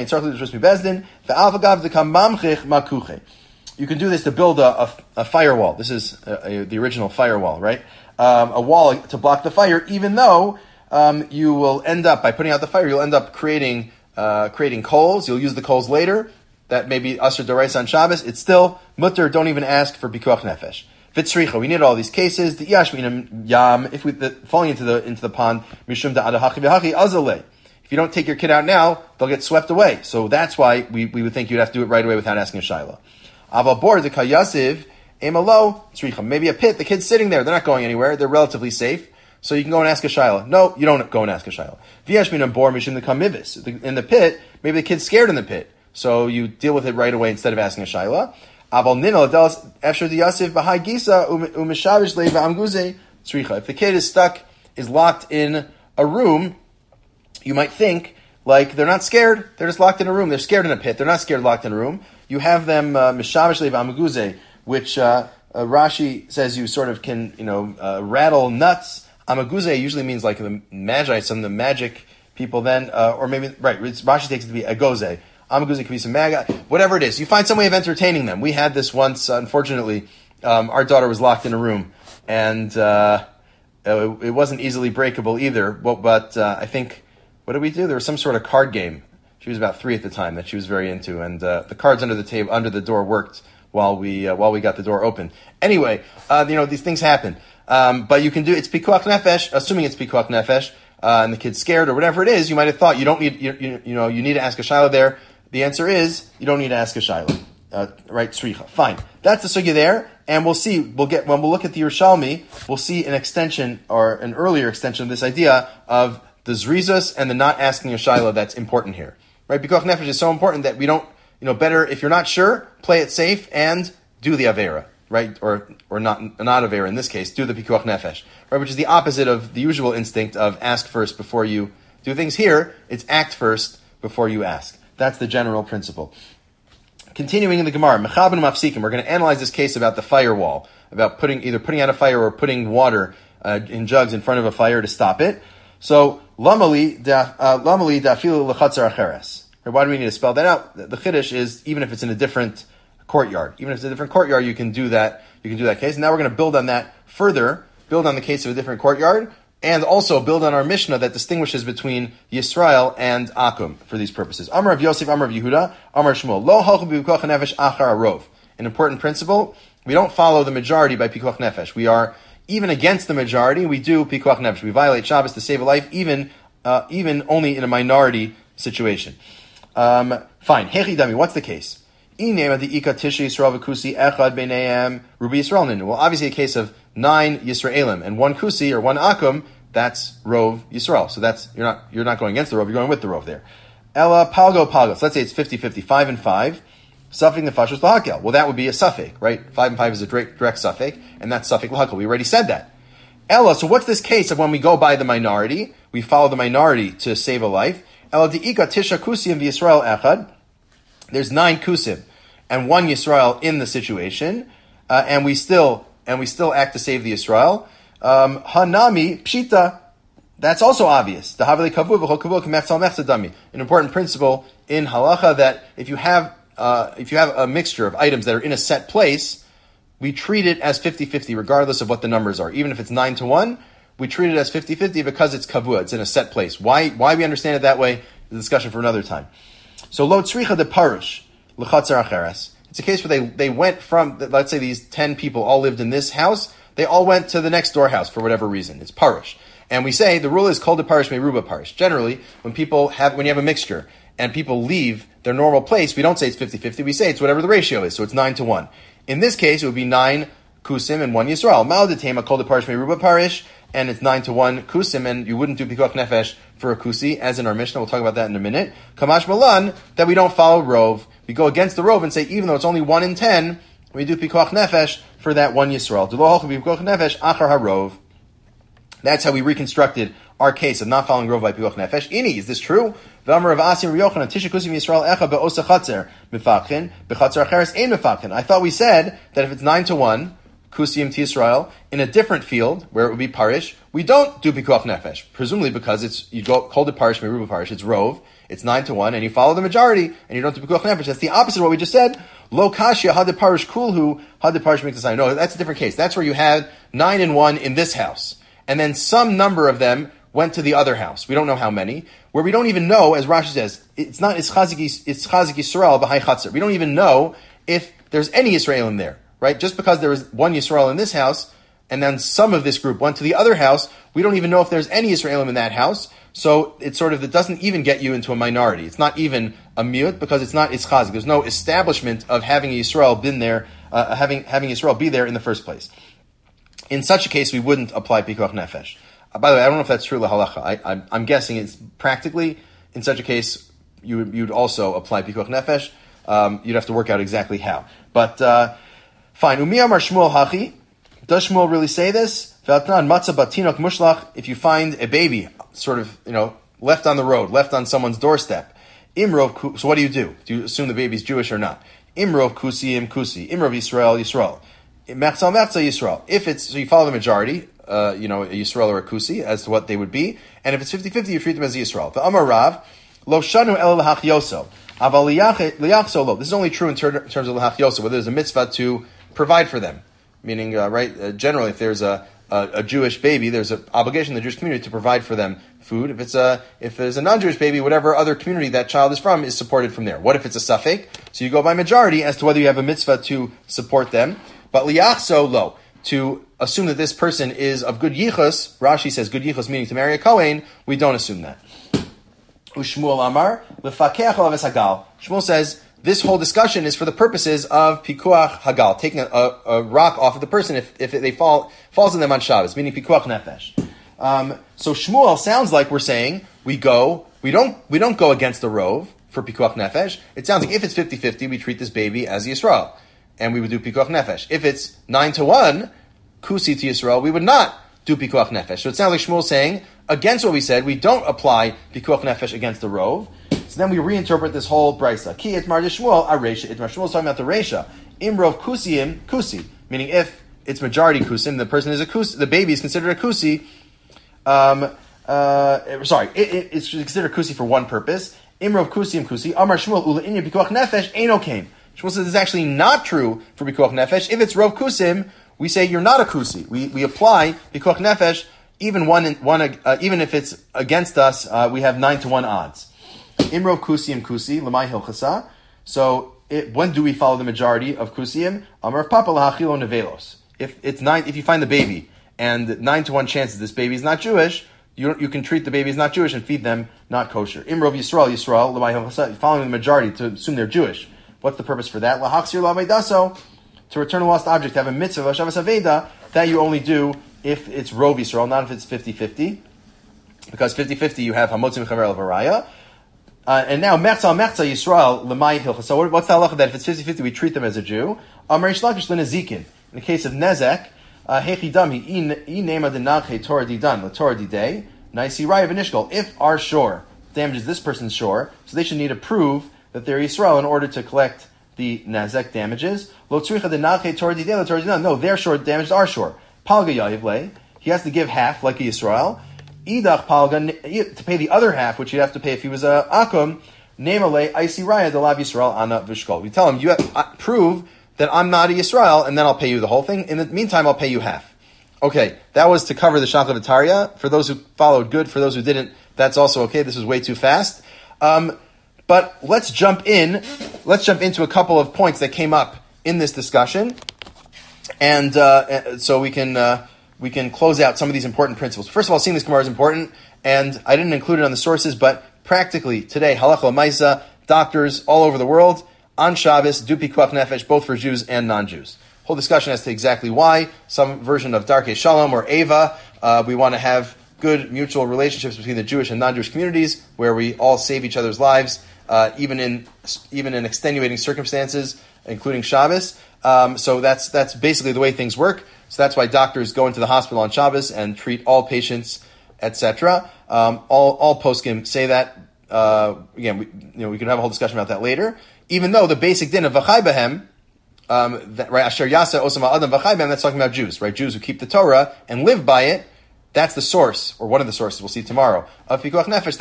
[SPEAKER 1] do this to build a firewall. This is the original firewall, right? A wall to block the fire, even though you will end up, by putting out the fire, you'll end up creating coals. You'll use the coals later. That may be Asr D'Oraisa on Shabbos. It's still mutter, don't even ask for Pikuach Nefesh. Vitzricha, we need all these cases. The Yashminam Yam, if we falling into the pond, Mishum Da'adahachi V'hachi Azaleh. If you don't take your kid out now, they'll get swept away. So that's why we would think you'd have to do it right away without asking a shayla. Aval bor de kayasiv emalo tzricha. Maybe a pit, the kid's sitting there, they're not going anywhere, they're relatively safe. So you can go and ask a shayla. No, you don't go and ask a shayla. V'yashminam bor mishum de kamivis. In the pit, maybe the kid's scared in the pit. So you deal with it right away instead of asking a shayla. If the kid is locked in a room, you might think, like, they're not scared. They're just locked in a room. They're scared in a pit. They're not scared locked in a room. You have them mishavish leiva amguze, which Rashi says you sort of can, rattle nuts. Amaguze usually means like the magi, some of the magic people then, or maybe, right, Rashi takes it to be agoze. Amaguze could be some maga, whatever it is. You find some way of entertaining them. We had this once, unfortunately. Our daughter was locked in a room, and it wasn't easily breakable either. But I think, what did we do? There was some sort of card game. She was about 3 at the time that she was very into, and the cards under the door worked while we got the door open. Anyway, these things happen. But you can do, it's pikuach nefesh, assuming it's pikuach nefesh, and the kid's scared or whatever it is, you might have thought you don't need, you need to ask a shaila there. The answer is, you don't need to ask a shaila. Right, tzricha. Fine. That's the sugya there, and we'll see, when we'll look at the Yerushalmi, we'll see an extension, or an earlier extension of this idea of the zrizus and the not asking a shaila that's important here. Right, pikuach nefesh is so important that we don't, better, if you're not sure, play it safe and do the avera. Right, or not avera in this case, do the pikuach nefesh, right, which is the opposite of the usual instinct of ask first before you do things. Here, it's act first before you ask. That's the general principle. Continuing in the Gemara, mechabin mafsikim, we're going to analyze this case about the firewall, about either putting out a fire or putting water in jugs in front of a fire to stop it. So lamali dafilu lechatzar acheres. Why do we need to spell that out? The chiddush is, even if it's in a different courtyard. Even if it's a different courtyard, you can do that case. And now we're going to build on that further, build on the case of a different courtyard, and also build on our Mishnah that distinguishes between Yisrael and Akum for these purposes. Amar of Yosef, Amar of Yehuda, Amar Shmuel. Lo halchu b'pikuach nefesh achar arov. An important principle, we don't follow the majority by pikuach nefesh. We are, even against the majority, we do pikuach nefesh. We violate Shabbos to save a life, even only in a minority situation. Fine. Hechi dami, what's the case? Well, obviously a case of 9 Yisraelim and 1 Kusi or 1 Akum, that's Rov Yisrael. So that's, you're not going against the Rov, you're going with the Rov there. Ella Palgo Palgo. So let's say it's 50-50, 5 and 5. Suffix the Fashos Lahakel. Well, that would be a suffix, right? 5 and 5 is a direct suffix, and that's suffix Lahakel. We already said that. Ella, so what's this case of when we go by the minority, we follow the minority to save a life? Ella Di'ika Tisha Kusim Yisrael Echad. There's 9 Kusim and 1 Yisrael in the situation, and we still act to save the Yisrael. Hanami Pshita, that's also obvious. An important principle in halacha that if you have a mixture of items that are in a set place, we treat it as 50-50 regardless of what the numbers are. Even if it's 9-1, we treat it as 50-50 because it's kavua, it's in a set place. Why we understand it that way is a discussion for another time. So lo tzricha de parush l'chatzar acheres. It's a case where they went from, let's say these 10 people all lived in this house, they all went to the next door house for whatever reason. It's parush. And we say the rule is called a parush meruba parush. Generally, when you have a mixture and people leave their normal place, we don't say it's 50-50, we say it's whatever the ratio is, so it's 9-1. In this case, it would be 9 kusim and 1 Yisrael. Ma'al called a parush meruba parush, and it's 9-1 kusim, and you wouldn't do pikuach nefesh for a kusi, as in our Mishnah. We'll talk about that in a minute. Kamash malan, that we don't follow rov. We go against the rov and say, even though it's only 1 in 10, we do pikuach nefesh for that 1 Yisrael. That's how we reconstructed our case of not following rov by pikuach nefesh. Ini, is this true? I thought we said that if it's 9-1, Kusiyim to Yisrael, in a different field, where it would be Parish, we don't do Pikuach Nefesh. Presumably because you called it Parish, Meruba Parish, it's Rov, it's 9-1, and you follow the majority, and you don't do Pikuach Nefesh. That's the opposite of what we just said. Lo Kashya, Had Parish Kulhu, Had Parish makes a sign. No, that's a different case. That's where you had 9-1 in this house. And then some number of them went to the other house. We don't know how many. Where we don't even know, as Rashi says, it's Chazik Yisrael B'hai Chatzar. We don't even know if there's any Yisrael in there. Right? Just because there was 1 Yisrael in this house, and then some of this group went to the other house, we don't even know if there's any Yisraelim in that house. So it doesn't even get you into a minority. It's not even a miut because it's not ischazik. There's no establishment of having a Yisrael been there, having Yisrael be there in the first place. In such a case, we wouldn't apply pikuach nefesh. By the way, I don't know if that's true lahalacha. I'm guessing it's practically in such a case you'd also apply pikuach nefesh. You'd have to work out exactly how. But fine. Umi amar Shmuel hachi. Does Shmuel really say this? V'atnan matzah batinok mushlach. If you find a baby, sort of, left on the road, left on someone's doorstep. Imrov. So what do? Do you assume the baby's Jewish or not? Imrov kusi im kusi. Imrov Yisrael Yisrael. Mechza mechza Yisrael. If it's so, you follow the majority. A Yisrael or a kusi as to what they would be, and if it's 50-50, you treat them as a Yisrael. The Amar Rav lo shanu el lahachyoso. Aval liyachso lo. This is only true in terms of lahachyoso, where there's a mitzvah to provide for them. Meaning, generally, if there's a Jewish baby, there's an obligation in the Jewish community to provide for them food. If there's a non-Jewish baby, whatever other community that child is from is supported from there. What if it's a suffix? So you go by majority as to whether you have a mitzvah to support them. But liyachso lo, to assume that this person is of good yichus, Rashi says good yichus meaning to marry a Kohen, we don't assume that. Ushmuel Amar, lefakeach alaves hagal. Shmuel says, this whole discussion is for the purposes of pikuach hagal, taking a rock off of the person if they falls on them on Shabbos, meaning pikuach nefesh. So Shmuel sounds like we're saying we don't go against the rov for pikuach nefesh. It sounds like if it's 50-50, we treat this baby as Yisrael, and we would do pikuach nefesh. If it's 9-1, kusi to Yisrael, we would not do pikuach nefesh. So it sounds like Shmuel saying, against what we said, we don't apply pikuach nefesh against the rov. So then we reinterpret this whole brisa. Ki itmar de Shmuel, aresha. Itmar Shmuel is talking about the resha. Imrov kusiim, kusi. Meaning if it's majority kusim, the person is a kusi, the baby is considered a kusi. It's considered kusi for one purpose. Imrov kusiim kusi. Amar Shmuel ula inya pikuach nefesh eino kaim. Shmuel says this is actually not true for pikuach nefesh. If it's rov kusim, we say you're not a kusi. We apply pikuach nefesh even if it's against us. We have 9-1 odds. Imrov kusiim kusi lemay hilchasa. So when do we follow the majority of kusiim? Amar papa lahachilo nevelos. If you find the baby and 9-1 chances this baby is not Jewish, you can treat the baby as not Jewish and feed them not kosher. Imrov Yisrael lemay hilchasa. Following the majority to assume they're Jewish. What's the purpose for that? Lahachsir lavedaso. To return a lost object, to have a mitzvah, Shavas Aveda, that you only do if it's Rov Yisrael, not if it's 50-50. Because 50-50 you have Hamotzim Chaver El Varaya. And now, Mechza Yisrael, Lemay Hilchas. So what's the halacha that if it's 50-50 we treat them as a Jew? Amar Yishlakish Lenezikin. In the case of Nezek, Hechidami, Nema Denakhe Torah Didan, La Torah Didei, Naisi Raya Venishkol. If our shore damages this person's shore, so they should need to prove that they're Yisrael in order to collect the Nazek damages. No, their shore damaged our shore. Palga Yayivle, he has to give half, like a Yisrael. Idach Palga, to pay the other half, which he'd have to pay if he was a Akum, Nemale, Isi Raya, Delav Yisrael, Ana Vishkol. We tell him, you prove that I'm not a Yisrael, and then I'll pay you the whole thing. In the meantime, I'll pay you half. Okay, that was to cover the Shachar V'Tarya. For those who followed, good. For those who didn't, that's also okay. This was way too fast. But let's jump into a couple of points that came up in this discussion, and so we can close out some of these important principles. First of all, seeing this Gemara is important, and I didn't include it on the sources, but practically today, halacha l'maisa, doctors all over the world on Shabbos do pikuach nefesh, both for Jews and non-Jews. Whole discussion as to exactly why. Some version of Darkei Shalom or Eva. We want to have good mutual relationships between the Jewish and non-Jewish communities, where we all save each other's lives. Even in extenuating circumstances, including Shabbos. So that's basically the way things work. So that's why doctors go into the hospital on Shabbos and treat all patients, etc. All poskim say that. Again, we can have a whole discussion about that later. Even though the basic din of v'chai behem, right, asher yasa osama adam v'chai behem, that's talking about Jews, right? Jews who keep the Torah and live by it. That's the source, or one of the sources we'll see tomorrow, of Pikuach Nefesh.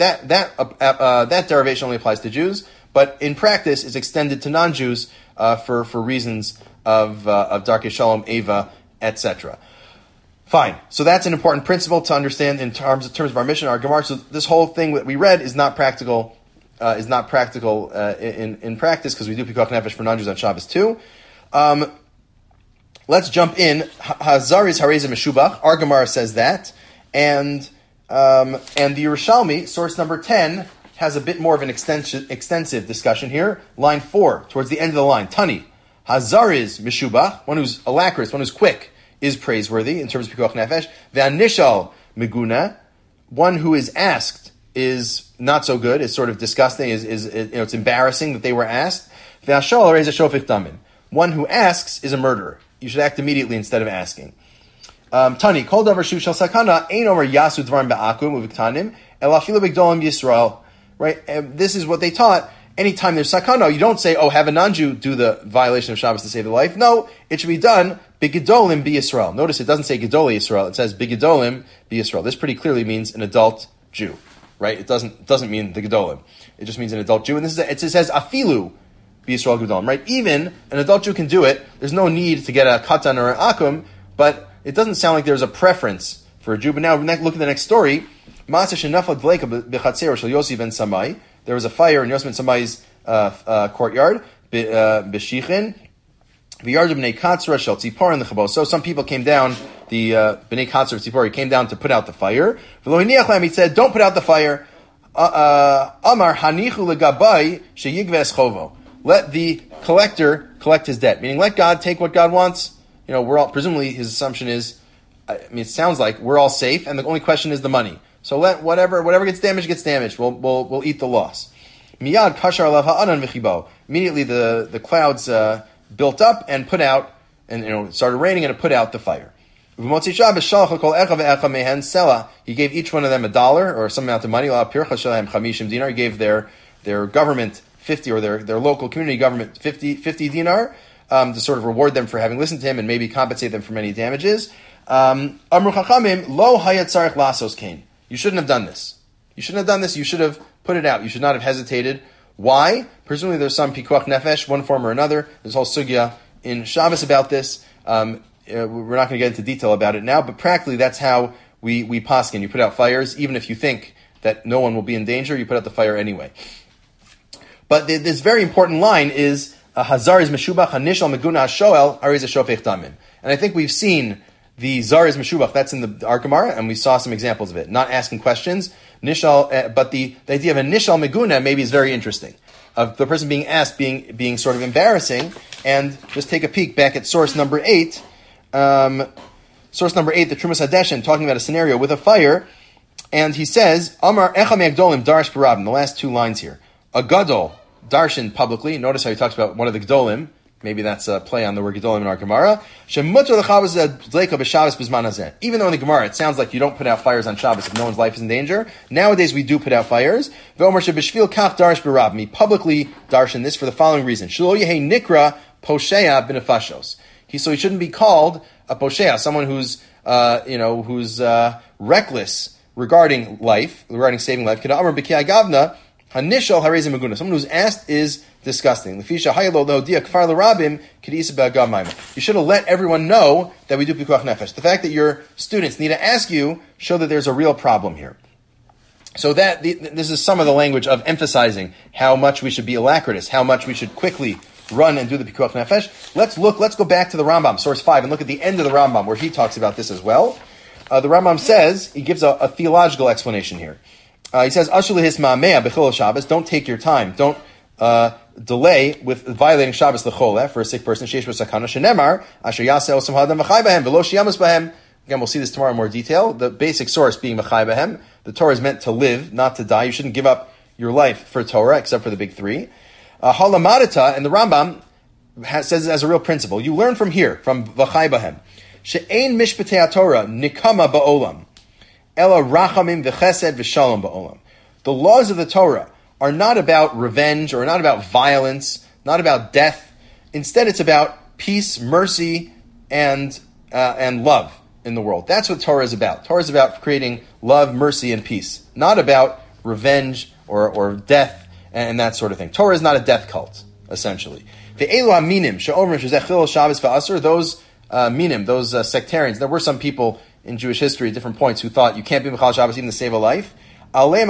[SPEAKER 1] That derivation only applies to Jews, but in practice is extended to non-Jews for reasons of Darkei Shalom, Eva, etc. Fine. So that's an important principle to understand in terms of our mission, our Gemara. So this whole thing that we read is not practical. In practice because we do Pikuach Nefesh for non-Jews on Shabbos too. Let's jump in. Hazaris Hareza Meshubach. Our Gemara says that, and the Yerushalmi, source number 10, has a bit more of an extensive discussion here. Line 4, towards the end of the line. Tani Hazaris Meshubach, one who's alacrious, one who's quick, is praiseworthy in terms of Pikuach Nefesh. Ve'anishal Meguna, one who is asked is not so good. It's sort of disgusting. It's embarrassing that they were asked. Ve'ashal Hareza Shofich Damin. one who asks is a murderer. You should act immediately instead of asking. Tani, kol davar shu shel sakana, ein omer yasu dvarim ba'akum uviktanim, el afilu b'gdolim Yisrael. Right? And this is what they taught. Anytime there's sakana, you don't say, have a non-Jew do the violation of Shabbos to save the life. No, it should be done b'gedolim b'Yisrael. Notice it doesn't say gedolei Yisrael. It says b'gedolim b'Yisrael. This pretty clearly means an adult Jew. Right? It doesn't mean the gedolim. It just means an adult Jew. And it says afilu b'Yisrael gedolim. Right? Even an adult Jew can do it. There's no need to get a katan or an akum, but it doesn't sound like there's a preference for a Jew. But now, look at the next story. There was a fire in Yosef ben Samai's courtyard. So some people came down, the Bnei Katzor Tzipori came down to put out the fire. He said, don't put out the fire. Amar hanichu legabai sheyigves chovo. Let the collector collect his debt. Meaning, let God take what God wants. We're all, presumably his assumption is, it sounds like we're all safe, and the only question is the money. So let whatever gets damaged. We'll eat the loss. Miyad kashar alav ha'anan v'chibo. Immediately the clouds built up and put out, and it started raining and it put out the fire. He gave each one of them $1 or some amount of money. He gave their government 50, or their local community government 50 dinar, to sort of reward them for having listened to him and maybe compensate them for any damages. Amru chachamim lo hayat tzarich lasos kain. You shouldn't have done this. You should have put it out. You should not have hesitated. Why? Presumably there's some pikuach nefesh, one form or another. There's a whole sugya in Shabbos about this. We're not going to get into detail about it now, but practically that's how we paskin. You put out fires, even if you think that no one will be in danger, you put out the fire anyway. But this very important line is, Hazar is meshubach hanishal meguna hashoel ariz shofech damim. And I think we've seen the zar is meshubach, that's in the Gemara, and we saw some examples of it. Not asking questions, nishal, but the idea of a nishal meguna maybe is very interesting. Of the person being asked being sort of embarrassing, and just take a peek back at source number 8. Source number 8, the Trumas Hadeshen, talking about a scenario with a fire, and he says, Amar echa me'agdolim darish barabim, the last two lines here. A gadol, darshan publicly, notice how he talks about one of the gedolim, maybe that's a play on the word gedolim in our Gemara. Even though in the Gemara it sounds like you don't put out fires on Shabbos if no one's life is in danger, nowadays we do put out fires. He publicly darshan this for the following reason. So he shouldn't be called a posheya, someone who's reckless regarding life, regarding saving life. Someone who's asked is disgusting. You should have let everyone know that we do pikuach nefesh. The fact that your students need to ask you show that there's a real problem here. So this is some of the language of emphasizing how much we should be alacritous, how much we should quickly run and do the pikuach nefesh. Let's go back to the Rambam, source 5, and look at the end of the Rambam where he talks about this as well. The Rambam says, he gives a theological explanation here. He says, don't take your time. Don't delay with violating Shabbos l'chol for a sick person. Again, we'll see this tomorrow in more detail. The basic source being Machai Behem. The Torah is meant to live, not to die. You shouldn't give up your life for Torah, except for the big three. Halamadata, and the Rambam says it as a real principle. You learn from here, from V'chai Behem. She'ein mishpatei Torah nikama ba'olam. Ela rachamim v'chesed v'shalom ba'olam. The laws of the Torah are not about revenge, or not about violence, not about death. Instead, it's about peace, mercy, and love in the world. That's what Torah is about. Torah is about creating love, mercy, and peace, not about revenge or death and that sort of thing. Torah is not a death cult, essentially. Those minim, those sectarians, there were some people in Jewish history at different points who thought you can't be Mechal Shabbos even to save a life. Pasuk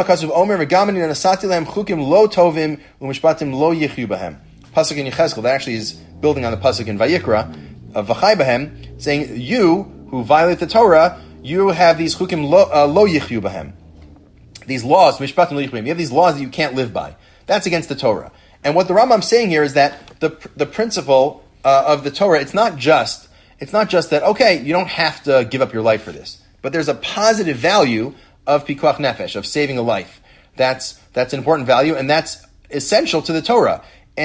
[SPEAKER 1] in Yechezkel, that actually is building on the Pasuk in Vayikra of V'chai Behem, saying, you who violate the Torah, you have these chukim lo yichyu behem. These laws, mishpatim lo yichyu, you have these laws that you can't live by. That's against the Torah. And what the Rambam's saying here is that the principle of the Torah, it's not just that, okay, you don't have to give up your life for this, but there's a positive value of pikuach nefesh, of saving a life. That's an important value, and that's essential to the Torah. And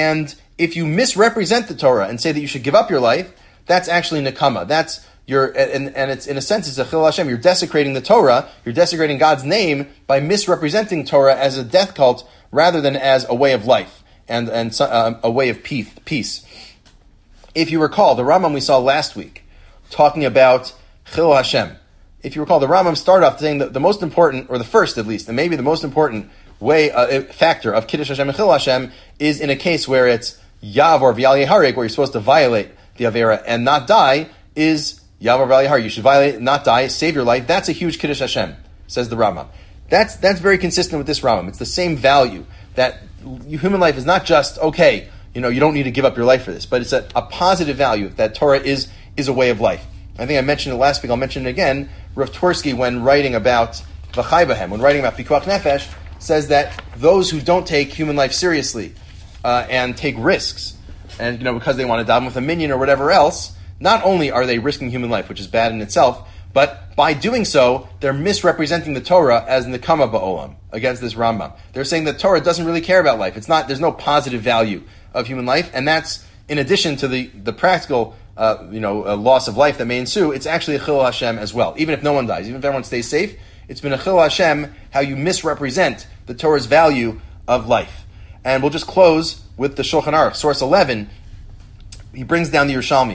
[SPEAKER 1] If you misrepresent the Torah and say that you should give up your life, that's actually nekama. That's and it's in a sense it's a chilul Hashem. You're desecrating the Torah. You're desecrating God's name by misrepresenting Torah as a death cult rather than as a way of life and a way of peace. If you recall, the Rambam we saw last week talking about chilul Hashem. If you recall, the Rambam started off saying that the most important, or the first at least, and maybe the most important factor of Kiddush Hashem and chilul Hashem is in a case where it's Yav or V'al Yeharig, where you're supposed to violate the Avera and not die, is Yav or V'al Yeharig. You should violate, not die, save your life. That's a huge Kiddush Hashem, says the Rambam. That's very consistent with this Rambam. It's the same value, that human life is not just, okay, you don't need to give up your life for this, but it's a positive value, that Torah is a way of life. I think I mentioned it last week, I'll mention it again. Rav Twersky, when writing about V'chai B'hem, when writing about Pikuach Nefesh, says that those who don't take human life seriously and take risks, and because they want to daven with a minion or whatever else, not only are they risking human life, which is bad in itself, but by doing so, they're misrepresenting the Torah as nekama ba'olam against this Rambam. They're saying that Torah doesn't really care about life. There's no positive value of human life, and that's in addition to the practical loss of life that may ensue. It's actually a chilul Hashem as well. Even if no one dies, even if everyone stays safe, it's been a chilul Hashem how you misrepresent the Torah's value of life. And we'll just close with the Shulchan Aruch, source 11. He brings down the Yerushalmi.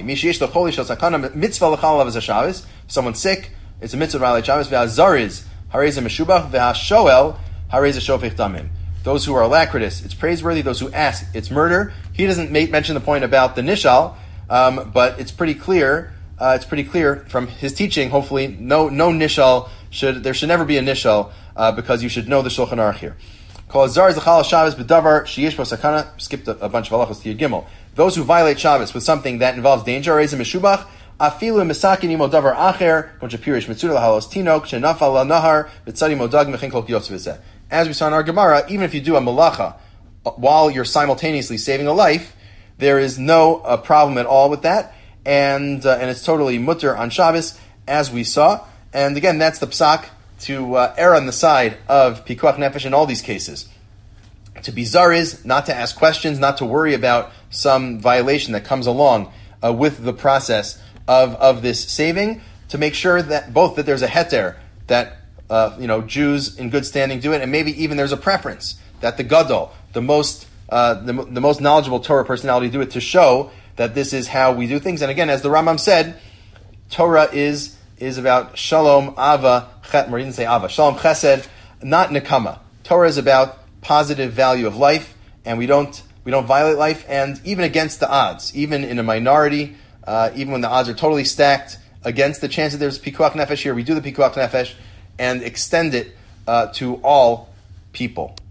[SPEAKER 1] Someone's sick, it's a mitzvah violate Shabbos. Ve'azariz hareza meshubach ve'ashoel hareza shofech damim. Those who are alacritous, it's praiseworthy. Those who ask, it's murder. He doesn't mention the point about the nishal, but it's pretty clear. It's pretty clear from his teaching. Hopefully, no nishal there should never be a nishal because you should know the Shulchan Aruch here. Kol azar zechal Shabbos b'davar sheyesh bo sakana. Skipped a bunch of halachos to Yud Gimel. Those who violate Shabbos with something that involves danger, hareza meshubach. Afilu misakin imo davar acher, konchapirish mitzur lahalos tinok shenafal la nahar v'tzadi modag mechin kol kiyotz v'zeh. As we saw in our Gemara, even if you do a malacha while you're simultaneously saving a life, there is no problem at all with that, and it's totally mutter on Shabbos, as we saw. And again, that's the psak to err on the side of pikuach nefesh in all these cases. To be zariz, not to ask questions, not to worry about some violation that comes along with the process of this saving, to make sure that both that there's a heter, that Jews in good standing do it, and maybe even there's a preference that the gadol, the most knowledgeable Torah personality do it, to show that this is how we do things. And again, as the Rambam said, Torah is about shalom, ava, chet, or he didn't say ava, shalom, chesed, not nekama. Torah is about positive value of life, and we don't violate life, and even against the odds, even in a minority, even when the odds are totally stacked against the chance that there's pikuach nefesh here, we do the pikuach nefesh and extend it to all people.